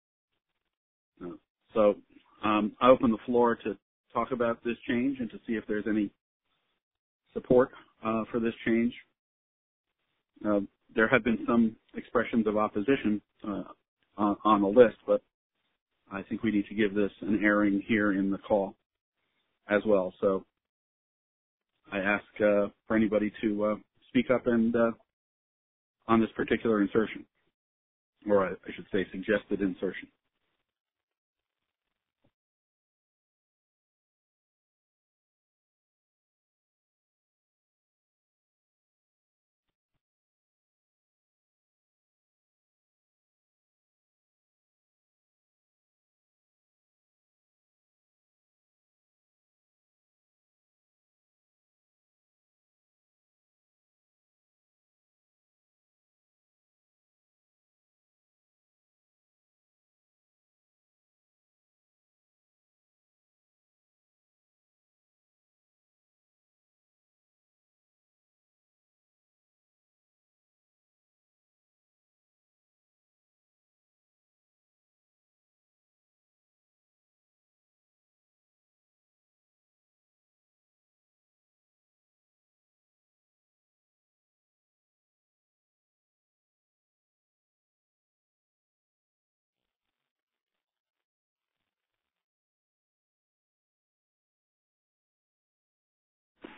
So I open the floor to talk about this change and to see if there's any support for this change. There have been some expressions of opposition on the list, but I think we need to give this an airing here in the call as well. So I ask for anybody to speak up and on this particular insertion, or I should say suggested insertion.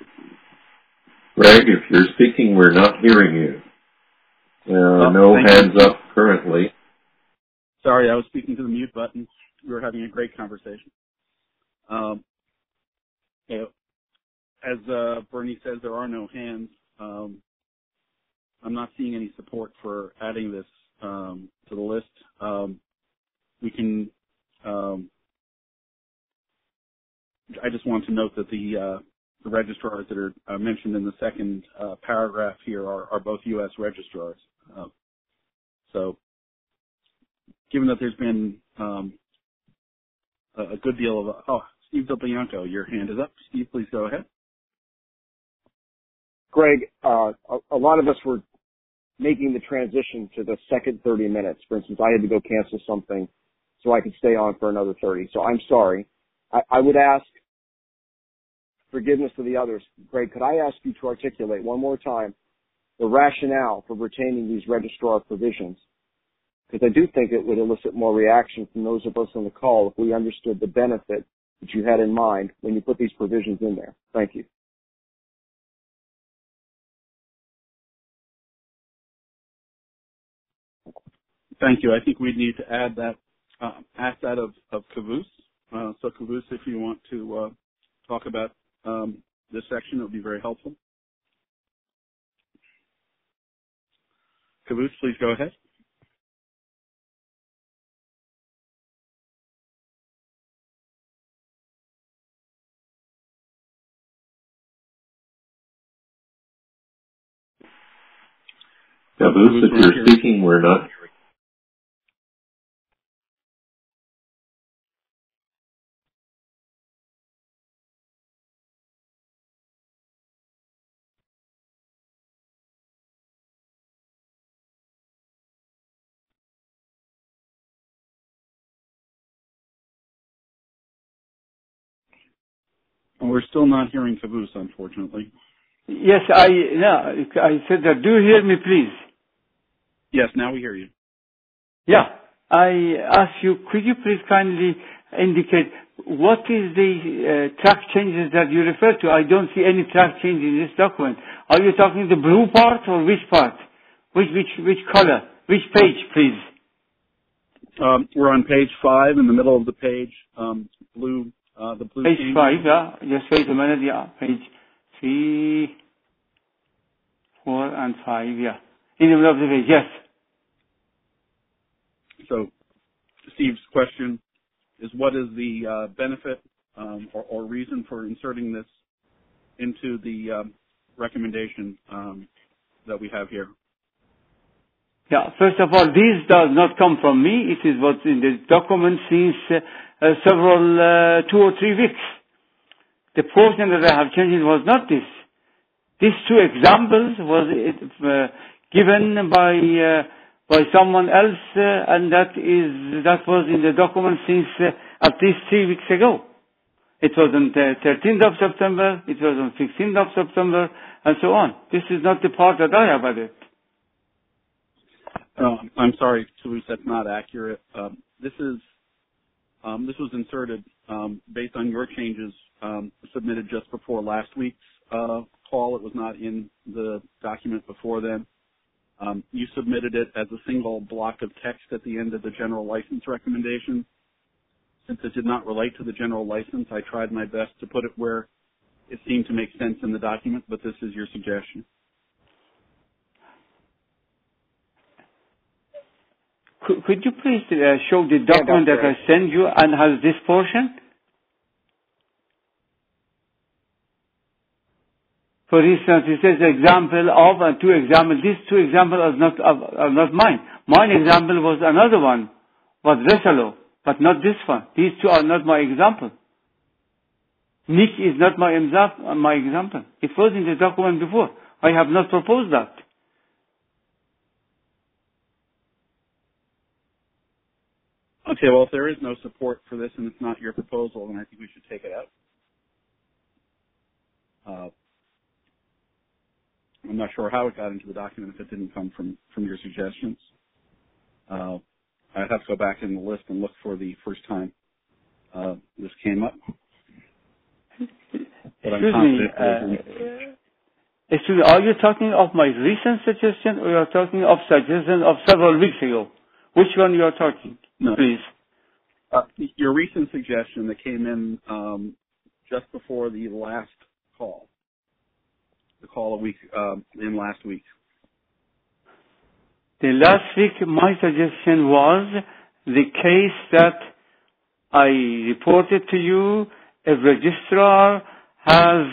Greg, if you're speaking, we're not hearing you. No hands up currently. Sorry, I was speaking to the mute button. We were having a great conversation. As Bernie says, there are no hands. I'm not seeing any support for adding this to the list. We can. I just want to note that the registrars that are mentioned in the second paragraph here are both U.S. registrars. So, given that there's been a good deal of Steve Delbianco, your hand is up. Steve, please go ahead. Greg, a lot of us were making the transition to the second 30 minutes. For instance, I had to go cancel something so I could stay on for another 30. So I'm sorry. I would ask forgiveness to the others. Greg, could I ask you to articulate one more time the rationale for retaining these registrar provisions? Because I do think it would elicit more reaction from those of us on the call if we understood the benefit that you had in mind when you put these provisions in there. Thank you. Thank you. I think we need to add that, ask that of Caboose. So Caboose, if you want to talk about this section, it would be very helpful. Caboose, please go ahead. Caboose, if you're speaking, we're not hearing. We're still not hearing Caboose, unfortunately. Yes, I said that. Do you hear me, please? Yes, now we hear you. Yeah, I ask you, could you please kindly indicate what is the track changes that you refer to? I don't see any track change in this document. Are you talking the blue part or which part? Which color? Which page, please? We're on page 5 in the middle of the page. Blue. The blue page change. 5, yeah. Just wait a minute, yeah. Page 3, 4, and 5, yeah. In the middle of the page, yes. So, Steve's question is, what is the benefit or reason for inserting this into the recommendation that we have here? Yeah, first of all, this does not come from me. It is what's in the document since several 2 or 3 weeks. The portion that I have changed was not this. These 2 examples was given by someone else, and that was in the document since at least 3 weeks ago. It was on the 13th of September, it was on 16th of September, and so on. This is not the part that I have added. I'm sorry, Toulouse, that's not accurate. This was inserted based on your changes submitted just before last week's call. It was not in the document before then. You submitted it as a single block of text at the end of the general license recommendation. Since it did not relate to the general license, I tried my best to put it where it seemed to make sense in the document, but this is your suggestion. Could you please show the document that I sent you and has this portion? For instance, it says example of and 2 examples. These 2 examples are not mine. Mine example was another one, was Resalo, but not this one. These 2 are not my example. Nick is not my example. It was in the document before. I have not proposed that. Okay, well, if there is no support for this and it's not your proposal, then I think we should take it out. I'm not sure how it got into the document if it didn't come from your suggestions. I'd have to go back in the list and look for the first time this came up. Excuse me, are you talking of my recent suggestion or you are talking of suggestion of several weeks ago? Which one you are talking, please? Your recent suggestion that came in just before the last call. The call in last week. The last week, my suggestion was the case that I reported to you. A registrar has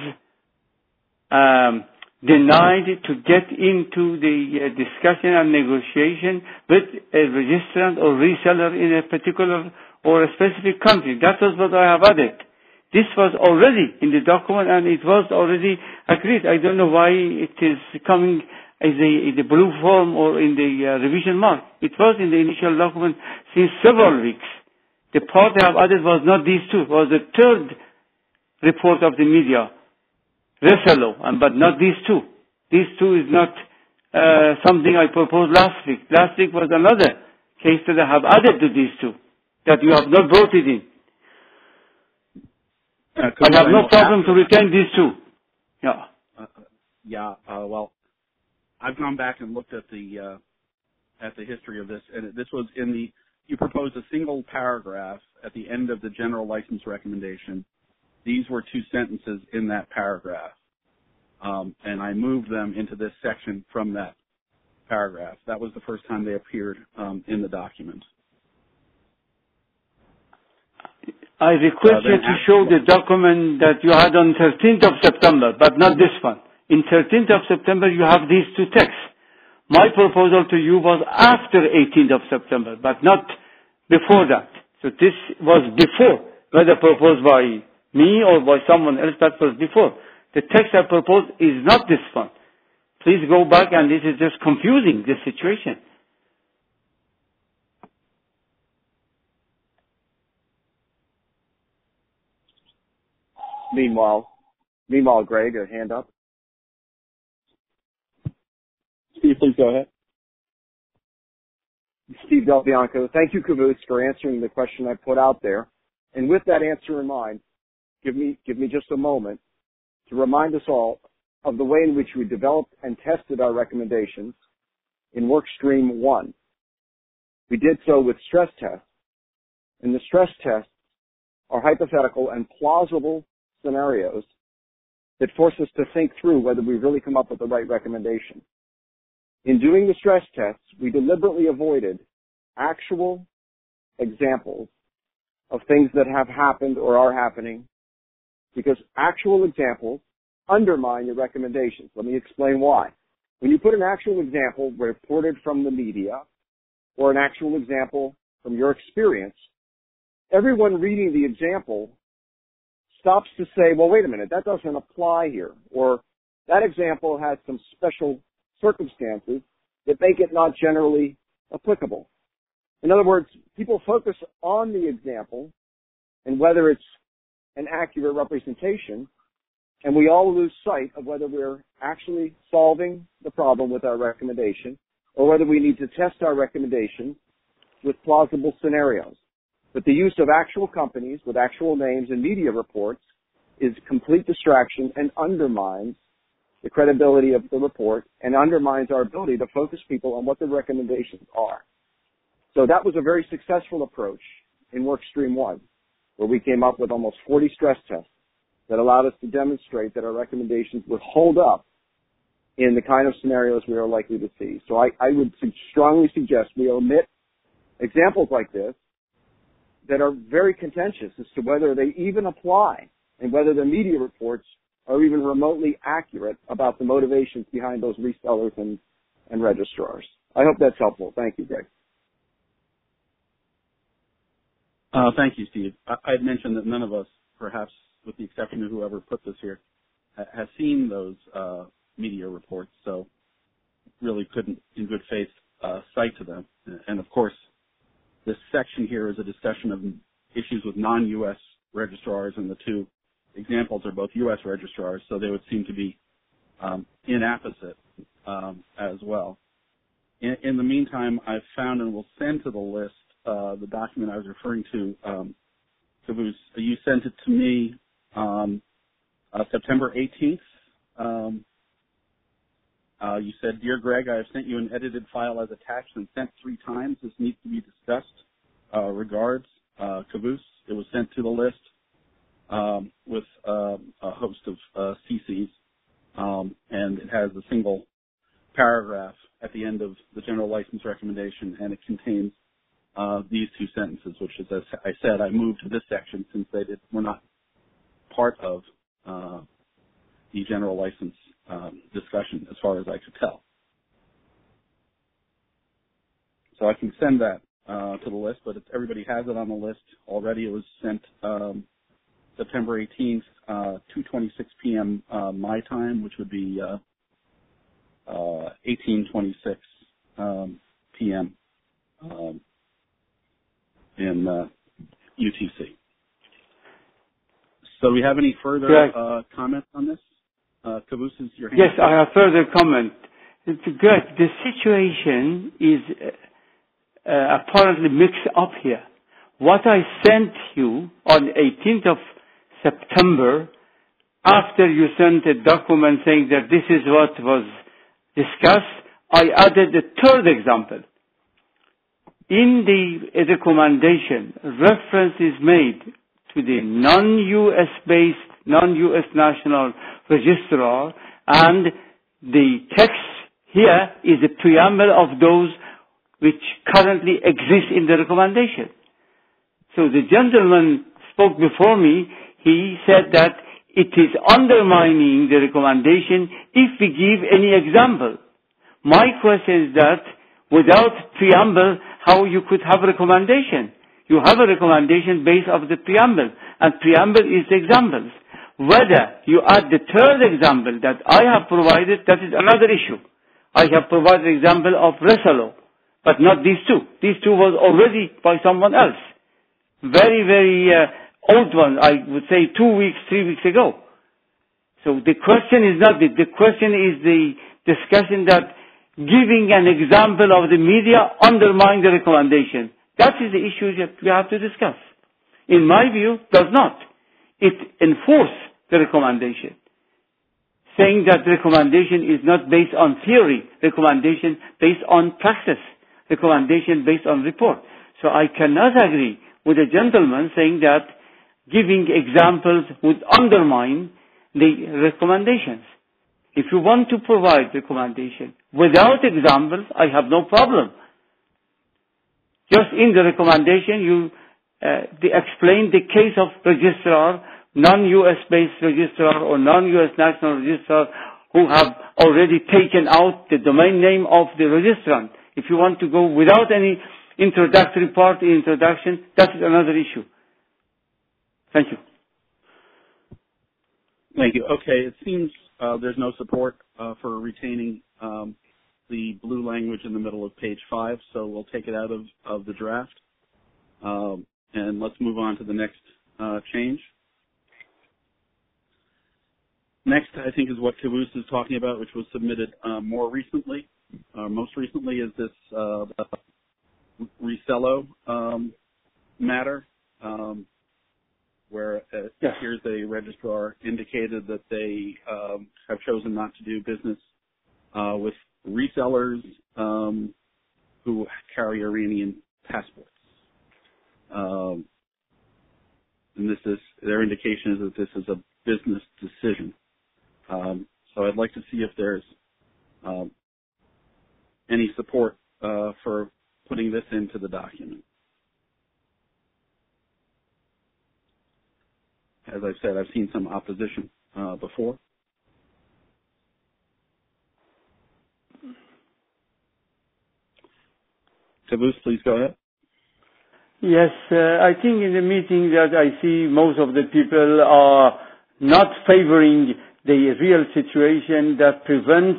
denied to get into the discussion and negotiation with a registrant or reseller in a particular or a specific country. That was what I have added. This was already in the document and it was already agreed. I don't know why it is coming as in the blue form or in the revision mark. It was in the initial document since several weeks. The part I have added was not these two. It was the third report of the media, Resalo, but not these two. These two is not something I proposed last week. Last week was another case that I have added to these two that you have not brought it in. I have no problem to retain these two. Yeah. Well, I've gone back and looked at the history of this, and this was you proposed a single paragraph at the end of the general license recommendation. These were two sentences in that paragraph, and I moved them into this section from that paragraph. That was the first time they appeared in the document. I request you to show the document that you had on 13th of September, but not this one. In 13th of September, you have these two texts. My proposal to you was after 18th of September, but not before that. So this was before, whether proposed by me or by someone else, that was before. The text I proposed is not this one. Please go back, and this is just confusing the situation. Meanwhile, Greg, a hand up. Steve, please go ahead. Steve Del Bianco. Thank you, Caboose, for answering the question I put out there. And with that answer in mind, give me just a moment to remind us all of the way in which we developed and tested our recommendations in Workstream 1. We did so with stress tests. And the stress tests are hypothetical and plausible scenarios that force us to think through whether we really come up with the right recommendation. In doing the stress tests, we deliberately avoided actual examples of things that have happened or are happening because actual examples undermine your recommendations. Let me explain why. When you put an actual example reported from the media or an actual example from your experience, everyone reading the example stops to say, well, wait a minute, that doesn't apply here. Or that example has some special circumstances that make it not generally applicable. In other words, people focus on the example and whether it's an accurate representation, and we all lose sight of whether we're actually solving the problem with our recommendation or whether we need to test our recommendation with plausible scenarios. But the use of actual companies with actual names and media reports is complete distraction and undermines the credibility of the report and undermines our ability to focus people on what the recommendations are. So that was a very successful approach in Workstream 1, where we came up with almost 40 stress tests that allowed us to demonstrate that our recommendations would hold up in the kind of scenarios we are likely to see. So I would strongly suggest we omit examples like this that are very contentious as to whether they even apply and whether the media reports are even remotely accurate about the motivations behind those resellers and registrars. I hope that's helpful. Thank you, Greg. Thank you, Steve. I had mentioned that none of us, perhaps with the exception of whoever put this here, has seen those media reports, so really couldn't, in good faith, cite to them. And, of course, this section here is a discussion of issues with non-U.S. registrars, and the two examples are both U.S. registrars, so they would seem to be inapposite as well. In the meantime, I've found and will send to the list the document I was referring to. You sent it to me September 18th, you said, Dear Greg, I have sent you an edited file as attached and sent 3 times. This needs to be discussed. Regards, Caboose. It was sent to the list with a host of CCs, and it has a single paragraph at the end of the general license recommendation, and it contains these 2 sentences, which is, as I said, I moved to this section since they were not part of the general license discussion as far as I could tell. So I can send that to the list, but everybody has it on the list already. It was sent September 18th, 2:26 p.m. my time, which would be 18:26 p.m. In UTC. So, do we have any further comments on this? Caboose, is your hand? Yes, I have further comment. Greg, the situation is apparently mixed up here. What I sent you on 18th of September, after you sent a document saying that this is what was discussed, I added a 3rd example. In the recommendation, reference is made to the non-U.S. based, non-U.S. national registrar, and the text here is a preamble of those which currently exist in the recommendation. So the gentleman spoke before me. He said that it is undermining the recommendation if we give any example. My question is that without preamble, how you could have recommendation? You have a recommendation based on the preamble, and preamble is examples. Whether you add the 3rd example that I have provided, that is another issue. I have provided example of Resalo, but not these 2. These 2 was already by someone else. Very, very old one, I would say 2 weeks, 3 weeks ago. So the question is not the question is the discussion that giving an example of the media undermines the recommendation. That is the issue that we have to discuss. In my view, does not. It enforces the recommendation, saying that the recommendation is not based on theory, recommendation based on practice, recommendation based on report. So I cannot agree with a gentleman saying that giving examples would undermine the recommendations. If you want to provide recommendation without examples, I have no problem. Just in the recommendation, you explain the case of registrar, non-U.S. based registrar or non-U.S. national registrar who have already taken out the domain name of the registrant. If you want to go without any introductory part, introduction, that is another issue. Thank you. Thank you. Okay, it seems there's no support for retaining the blue language in the middle of page 5, so we'll take it out of the draft. And let's move on to the next change. Next, I think, is what Caboose is talking about, which was submitted more recently. Most recently is this Reselo matter, where it appears the registrar indicated that they have chosen not to do business with resellers who carry Iranian passports. And their indication is that this is a business decision. So I'd like to see if there's any support for putting this into the document. As I've said, I've seen some opposition before. Caboose, please go ahead. Yes, I think in the meeting that I see most of the people are not favoring the real situation that prevent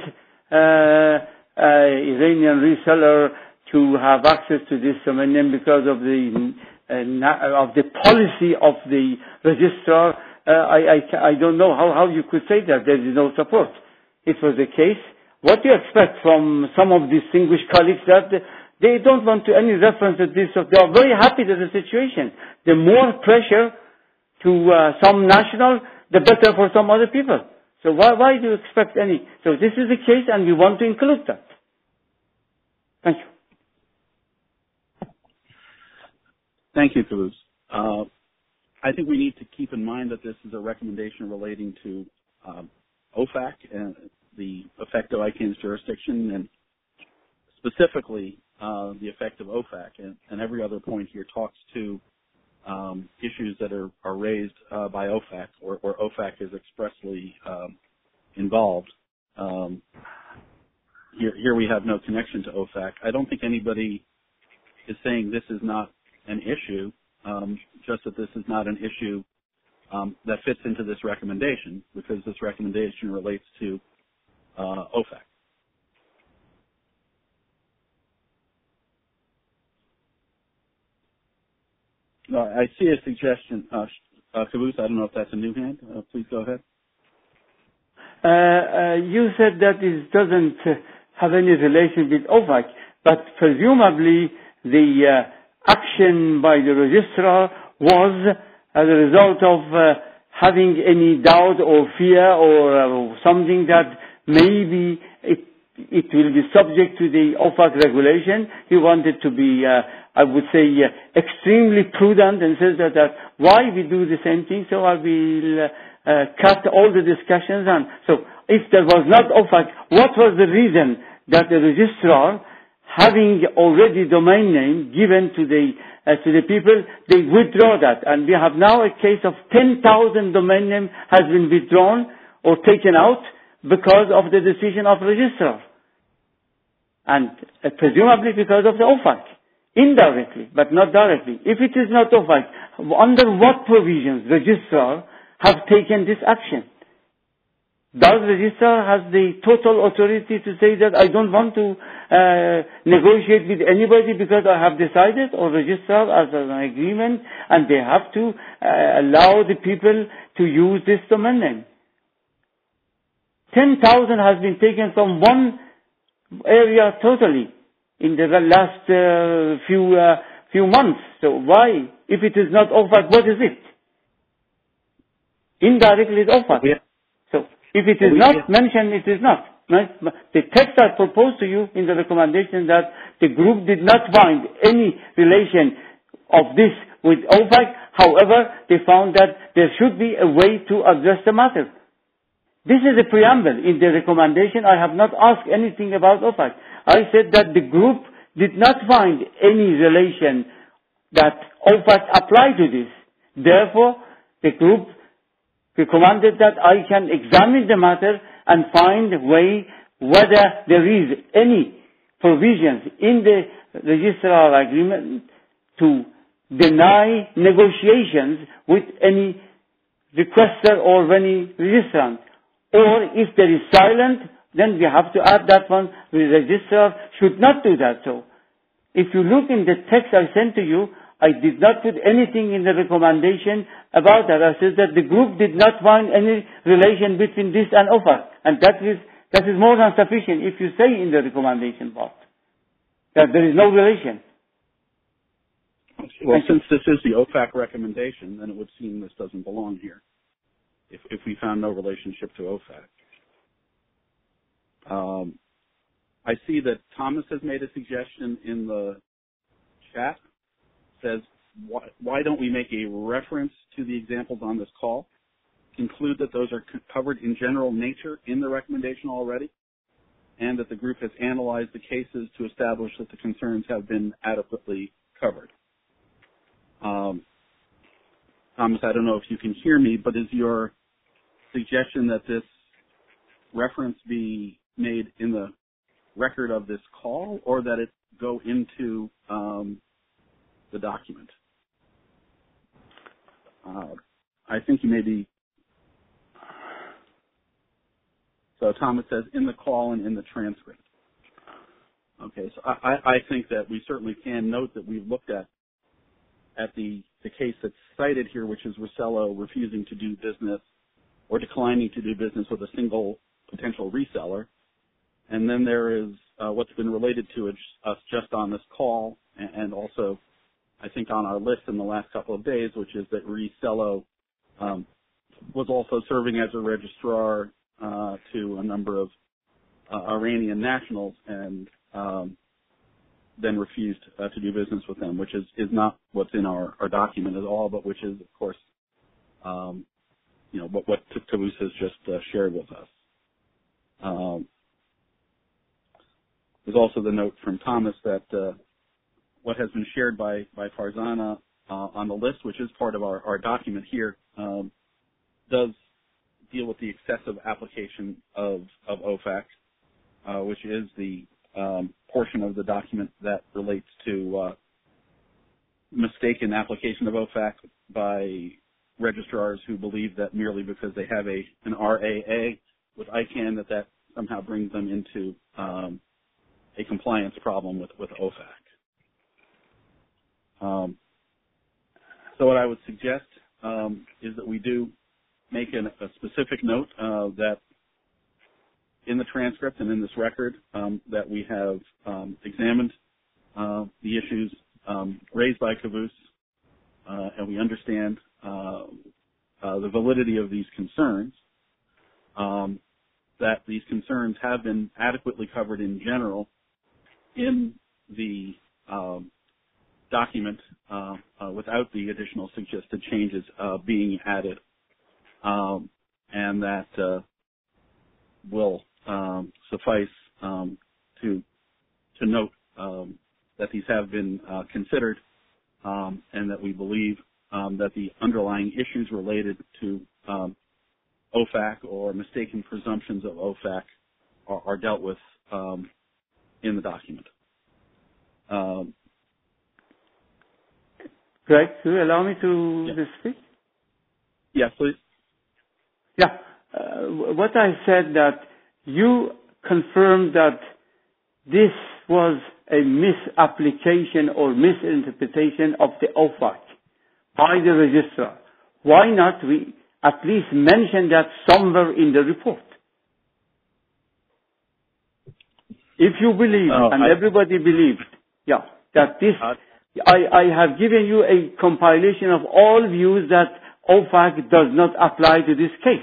Iranian reseller to have access to this domain name because of the policy of the registrar. I don't know how you could say that there is no support. It was the case. What do you expect from some of distinguished colleagues that they don't want to any reference to this? They are very happy with the situation. The more pressure to some national, the better for some other people. So why do you expect any? So this is the case, and we want to include that. Thank you. Thank you, Toulouse. I think we need to keep in mind that this is a recommendation relating to OFAC and the effect of ICANN's jurisdiction, and specifically the effect of OFAC. And every other point here talks to issues that are raised by OFAC or OFAC is expressly involved. Here we have no connection to OFAC. I don't think anybody is saying this is not an issue, just that this is not an issue that fits into this recommendation, because this recommendation relates to OFAC. I see a suggestion. Caboose, I don't know if that's a new hand. Please go ahead. You said that it doesn't have any relation with OFAC, but presumably the action by the registrar was as a result of having any doubt or fear or something that maybe it will be subject to the OFAC regulation. He wanted to be, I would say, extremely prudent, and says that why we do the same thing, so I will cut all the discussions. And so if there was not OFAC, what was the reason that the registrar, having already domain name given to the people, they withdraw that? And we have now a case of 10,000 domain name has been withdrawn or taken out because of the decision of registrar. And presumably because of the OFAC. Indirectly, but not directly. If it is not OFAC, under what provisions registrar have taken this action? Does registrar has the total authority to say that I don't want to negotiate with anybody because I have decided, or registrar has an agreement and they have to allow the people to use this domain name? 10,000 has been taken from one area totally in the last few months. So why, if it is not OFAC, what is it? Indirectly it's OFAC. Yeah. So if it is not mentioned, it is not. The text I proposed to you in the recommendation that the group did not find any relation of this with OFAC. However, they found that there should be a way to address the matter. This is a preamble. In the recommendation, I have not asked anything about OFAC. I said that the group did not find any relation that OFAC applied to this. Therefore, the group recommended that I can examine the matter and find a way whether there is any provisions in the registrar agreement to deny negotiations with any requester or any registrant. Or if there is silent, then we have to add that one. The registrar should not do that. So if you look in the text I sent to you, I did not put anything in the recommendation about that. I said that the group did not find any relation between this and OFAC. And that is more than sufficient if you say in the recommendation part that there is no relation. Well, since this is the OFAC recommendation, then it would seem this doesn't belong here, if we found no relationship to OFAC. I see that Thomas has made a suggestion in the chat. Says, why don't we make a reference to the examples on this call, conclude that those are covered in general nature in the recommendation already, and that the group has analyzed the cases to establish that the concerns have been adequately covered. Thomas, I don't know if you can hear me, but is your suggestion that this reference be made in the record of this call, or that it go into the document? I think you may be. So Thomas says in the call and in the transcript. Okay, so I think that we certainly can note that we've looked at the case that's cited here, which is Rosello refusing to do business or declining to do business with a single potential reseller. And then there is what's been related to us just on this call, and also I think on our list in the last couple of days, which is that Rosello was also serving as a registrar to a number of Iranian nationals, and then refused to do business with them, which is not what's in our document at all, but which is, of course, what Caboose has just shared with us. There's also the note from Thomas that what has been shared by Farzana on the list, which is part of our document here, does deal with the excessive application of OFAC, which is the portion of the document that relates to mistaken application of OFAC by registrars who believe that merely because they have an RAA with ICANN that somehow brings them into a compliance problem with OFAC. So what I would suggest is that we do make a specific note that in the transcript and in this record that we have examined the issues raised by Caboose, and we understand the validity of these concerns, that these concerns have been adequately covered in general in the document without the additional suggested changes being added, and that will suffice to note that these have been considered, and that we believe that the underlying issues related to OFAC or mistaken presumptions of OFAC are dealt with in the document. Greg, do you allow me to speak? Yes, please. Yeah. What I said that you confirmed that this was a misapplication or misinterpretation of the OFAC by the registrar. Why not we at least mention that somewhere in the report? If you believe, and everybody believed, that this, I have given you a compilation of all views that OFAC does not apply to this case.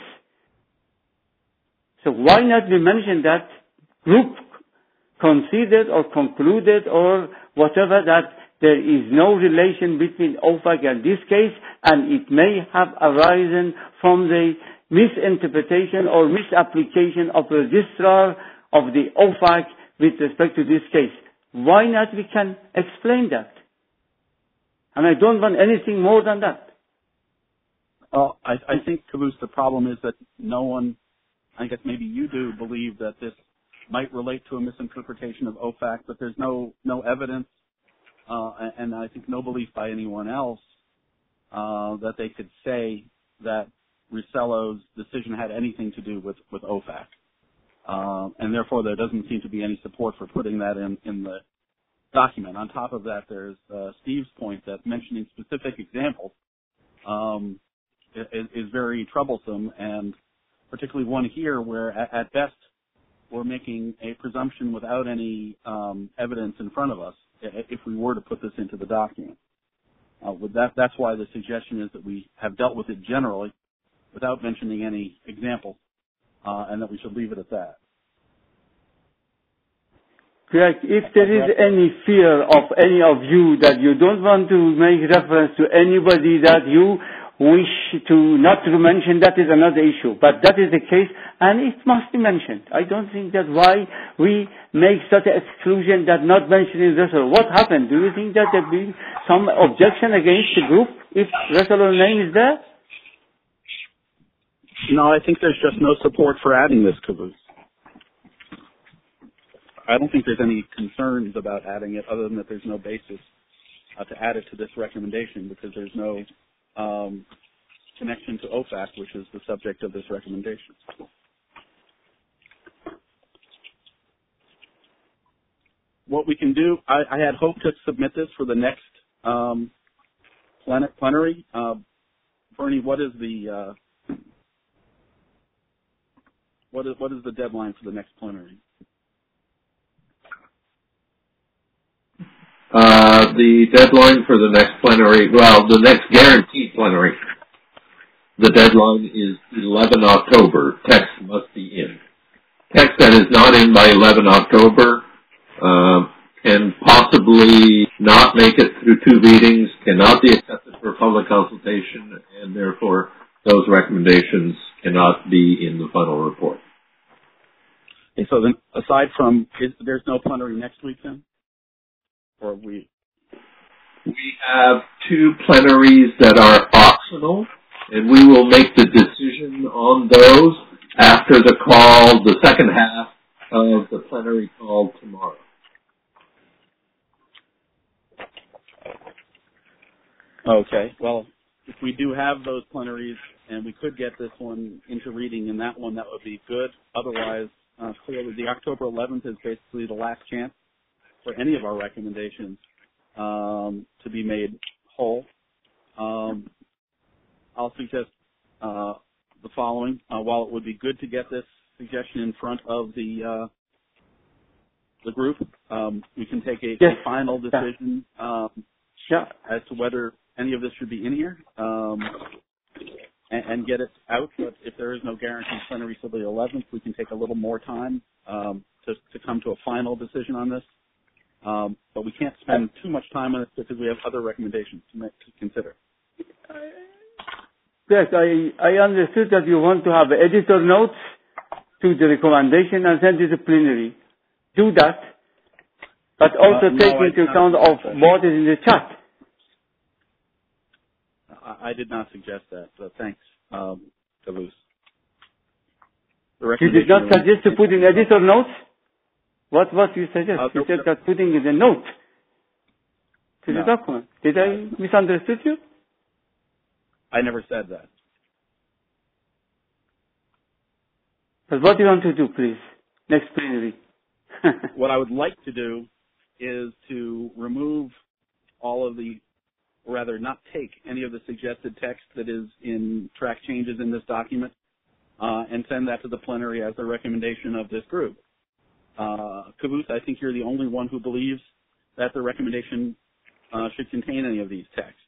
So why not we mention that group conceded or concluded or whatever that there is no relation between OFAC and this case, and it may have arisen from the misinterpretation or misapplication of the registrar of the OFAC with respect to this case. Why not we can explain that? And I don't want anything more than that. Well, I think, Caboose, the problem is that no one, I guess maybe you do, believe that this might relate to a misinterpretation of OFAC, but there's no evidence, and I think no belief by anyone else that they could say that Russello's decision had anything to do with OFAC. And therefore there doesn't seem to be any support for putting that in the document. On top of that, there's Steve's point that mentioning specific examples is very troublesome, and particularly one here where at best we're making a presumption without any evidence in front of us if we were to put this into the document. That's why the suggestion is that we have dealt with it generally without mentioning any examples, and that we should leave it at that. Greg, if there is any fear of any of you that you don't want to make reference to anybody that you wish to not to mention, that is another issue. But that is the case, and it must be mentioned. I don't think that why we make such an exclusion that not mentioning Russello. What happened? Do you think that there be some objection against the group if Russello's name is there? No, I think there's just no support for adding this, Caboose. I don't think there's any concerns about adding it other than that there's no basis to add it to this recommendation because there's no connection to OFAC, which is the subject of this recommendation. What we can do, I had hoped to submit this for the next plenary. Bernie, what is the what is the deadline for the next plenary? The deadline for the next plenary, well, the next guaranteed plenary the deadline is 11 October. Text must be in. Text that is not in by 11 October can possibly not make it through 2 readings, cannot be accepted for public consultation, and therefore those recommendations cannot be in the final report. Okay, so then, aside from, there's no plenary next week then? Or we have 2 plenaries that are optional, and we will make the decision on those after the call, the second half of the plenary call tomorrow. Okay, well, if we do have those plenaries and we could get this one into reading in that one, that would be good. Otherwise, clearly the October 11th is basically the last chance for any of our recommendations to be made whole. I'll suggest the following. While it would be good to get this suggestion in front of the group, we can take a final decision as to whether any of this should be in here and get it out. But if there is no guaranteed plenary till the 11th, we can take a little more time to come to a final decision on this. But we can't spend too much time on it because we have other recommendations to consider. Yes, I understood that you want to have editor notes to the recommendation and send it to plenary. Do that, but also take into account of what is in the chat. I did not suggest that, so thanks, Toulouse. You did not suggest to put in editor notes? What you suggest? You said that putting in a note to the document. Did I misunderstood you? I never said that. But what do you want to do, please? Next plenary. What I would like to do is to remove all of the, or rather not take any of the suggested text that is in track changes in this document and send that to the plenary as a recommendation of this group. Caboose, I think you're the only one who believes that the recommendation should contain any of these texts.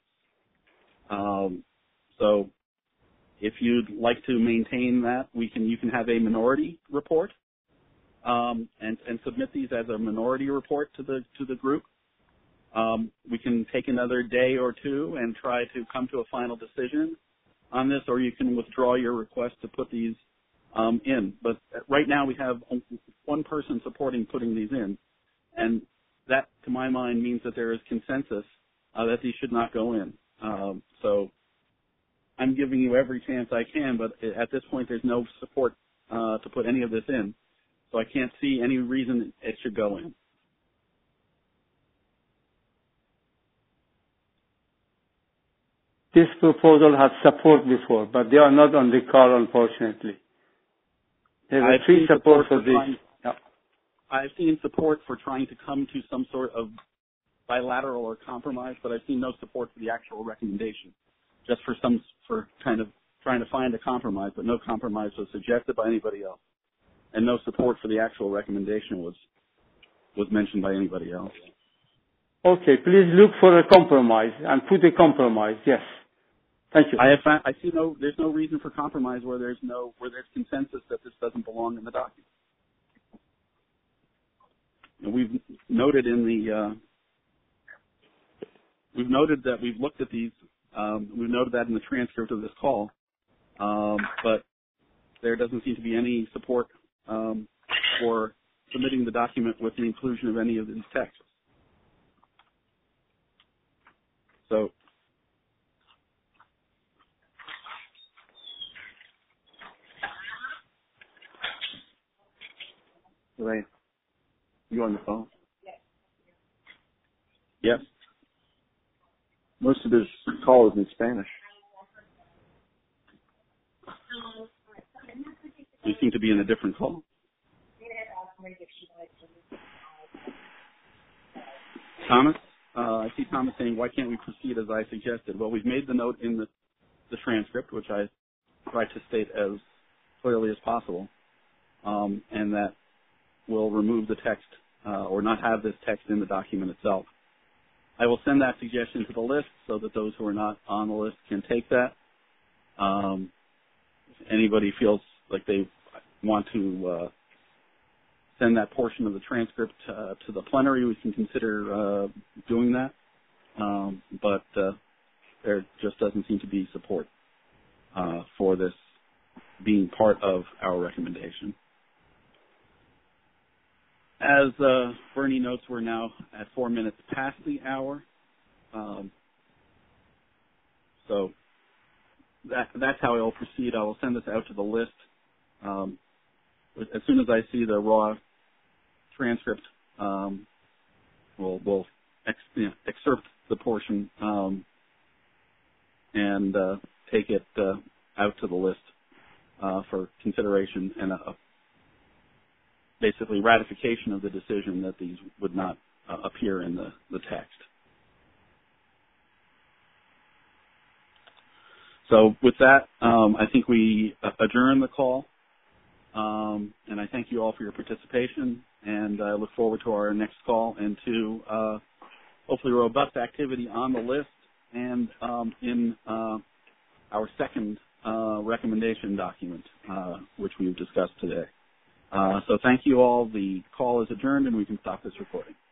So if you'd like to maintain that, you can have a minority report and submit these as a minority report to the group. We can take another day or two and try to come to a final decision on this, or you can withdraw your request to put these in. But right now we have one person supporting putting these in, and that, to my mind, means that there is consensus that these should not go in. So I'm giving you every chance I can, but at this point there's no support to put any of this in. So I can't see any reason it should go in. This proposal has support before, but they are not on the call, unfortunately. There are 3 support for this. I've seen support for trying to come to some sort of bilateral or compromise, but I've seen no support for the actual recommendation. Just for kind of trying to find a compromise, but no compromise was suggested by anybody else, and no support for the actual recommendation was mentioned by anybody else. Okay, please look for a compromise and put a compromise. Yes, thank you. I see there's no reason for compromise where there's consensus that this doesn't belong in the document. And we've noted that we've looked at these. We've noted that in the transcript of this call, but there doesn't seem to be any support for submitting the document with the inclusion of any of these texts. So, Elaine, you on the phone? Yes. Most of his call is in Spanish. You seem to be in a different call. Thomas? I see Thomas saying, why can't we proceed as I suggested? Well, we've made the note in the transcript, which I tried to state as clearly as possible, and that will remove the text or not have this text in the document itself. I will send that suggestion to the list so that those who are not on the list can take that. if anybody feels like they want to send that portion of the transcript to the plenary, we can consider doing that. But there just doesn't seem to be support for this being part of our recommendation. As Bernie notes, we're now at 4 minutes past the hour. So that's how I will proceed. I will send this out to the list. As soon as I see the raw transcript, we'll excerpt the portion and take it out to the list for consideration and basically ratification of the decision that these would not appear in the text. So with that, I think we adjourn the call, and I thank you all for your participation, and I look forward to our next call and to hopefully robust activity on the list and in our second recommendation document, which we've discussed today. So thank you all. The call is adjourned, and we can stop this recording.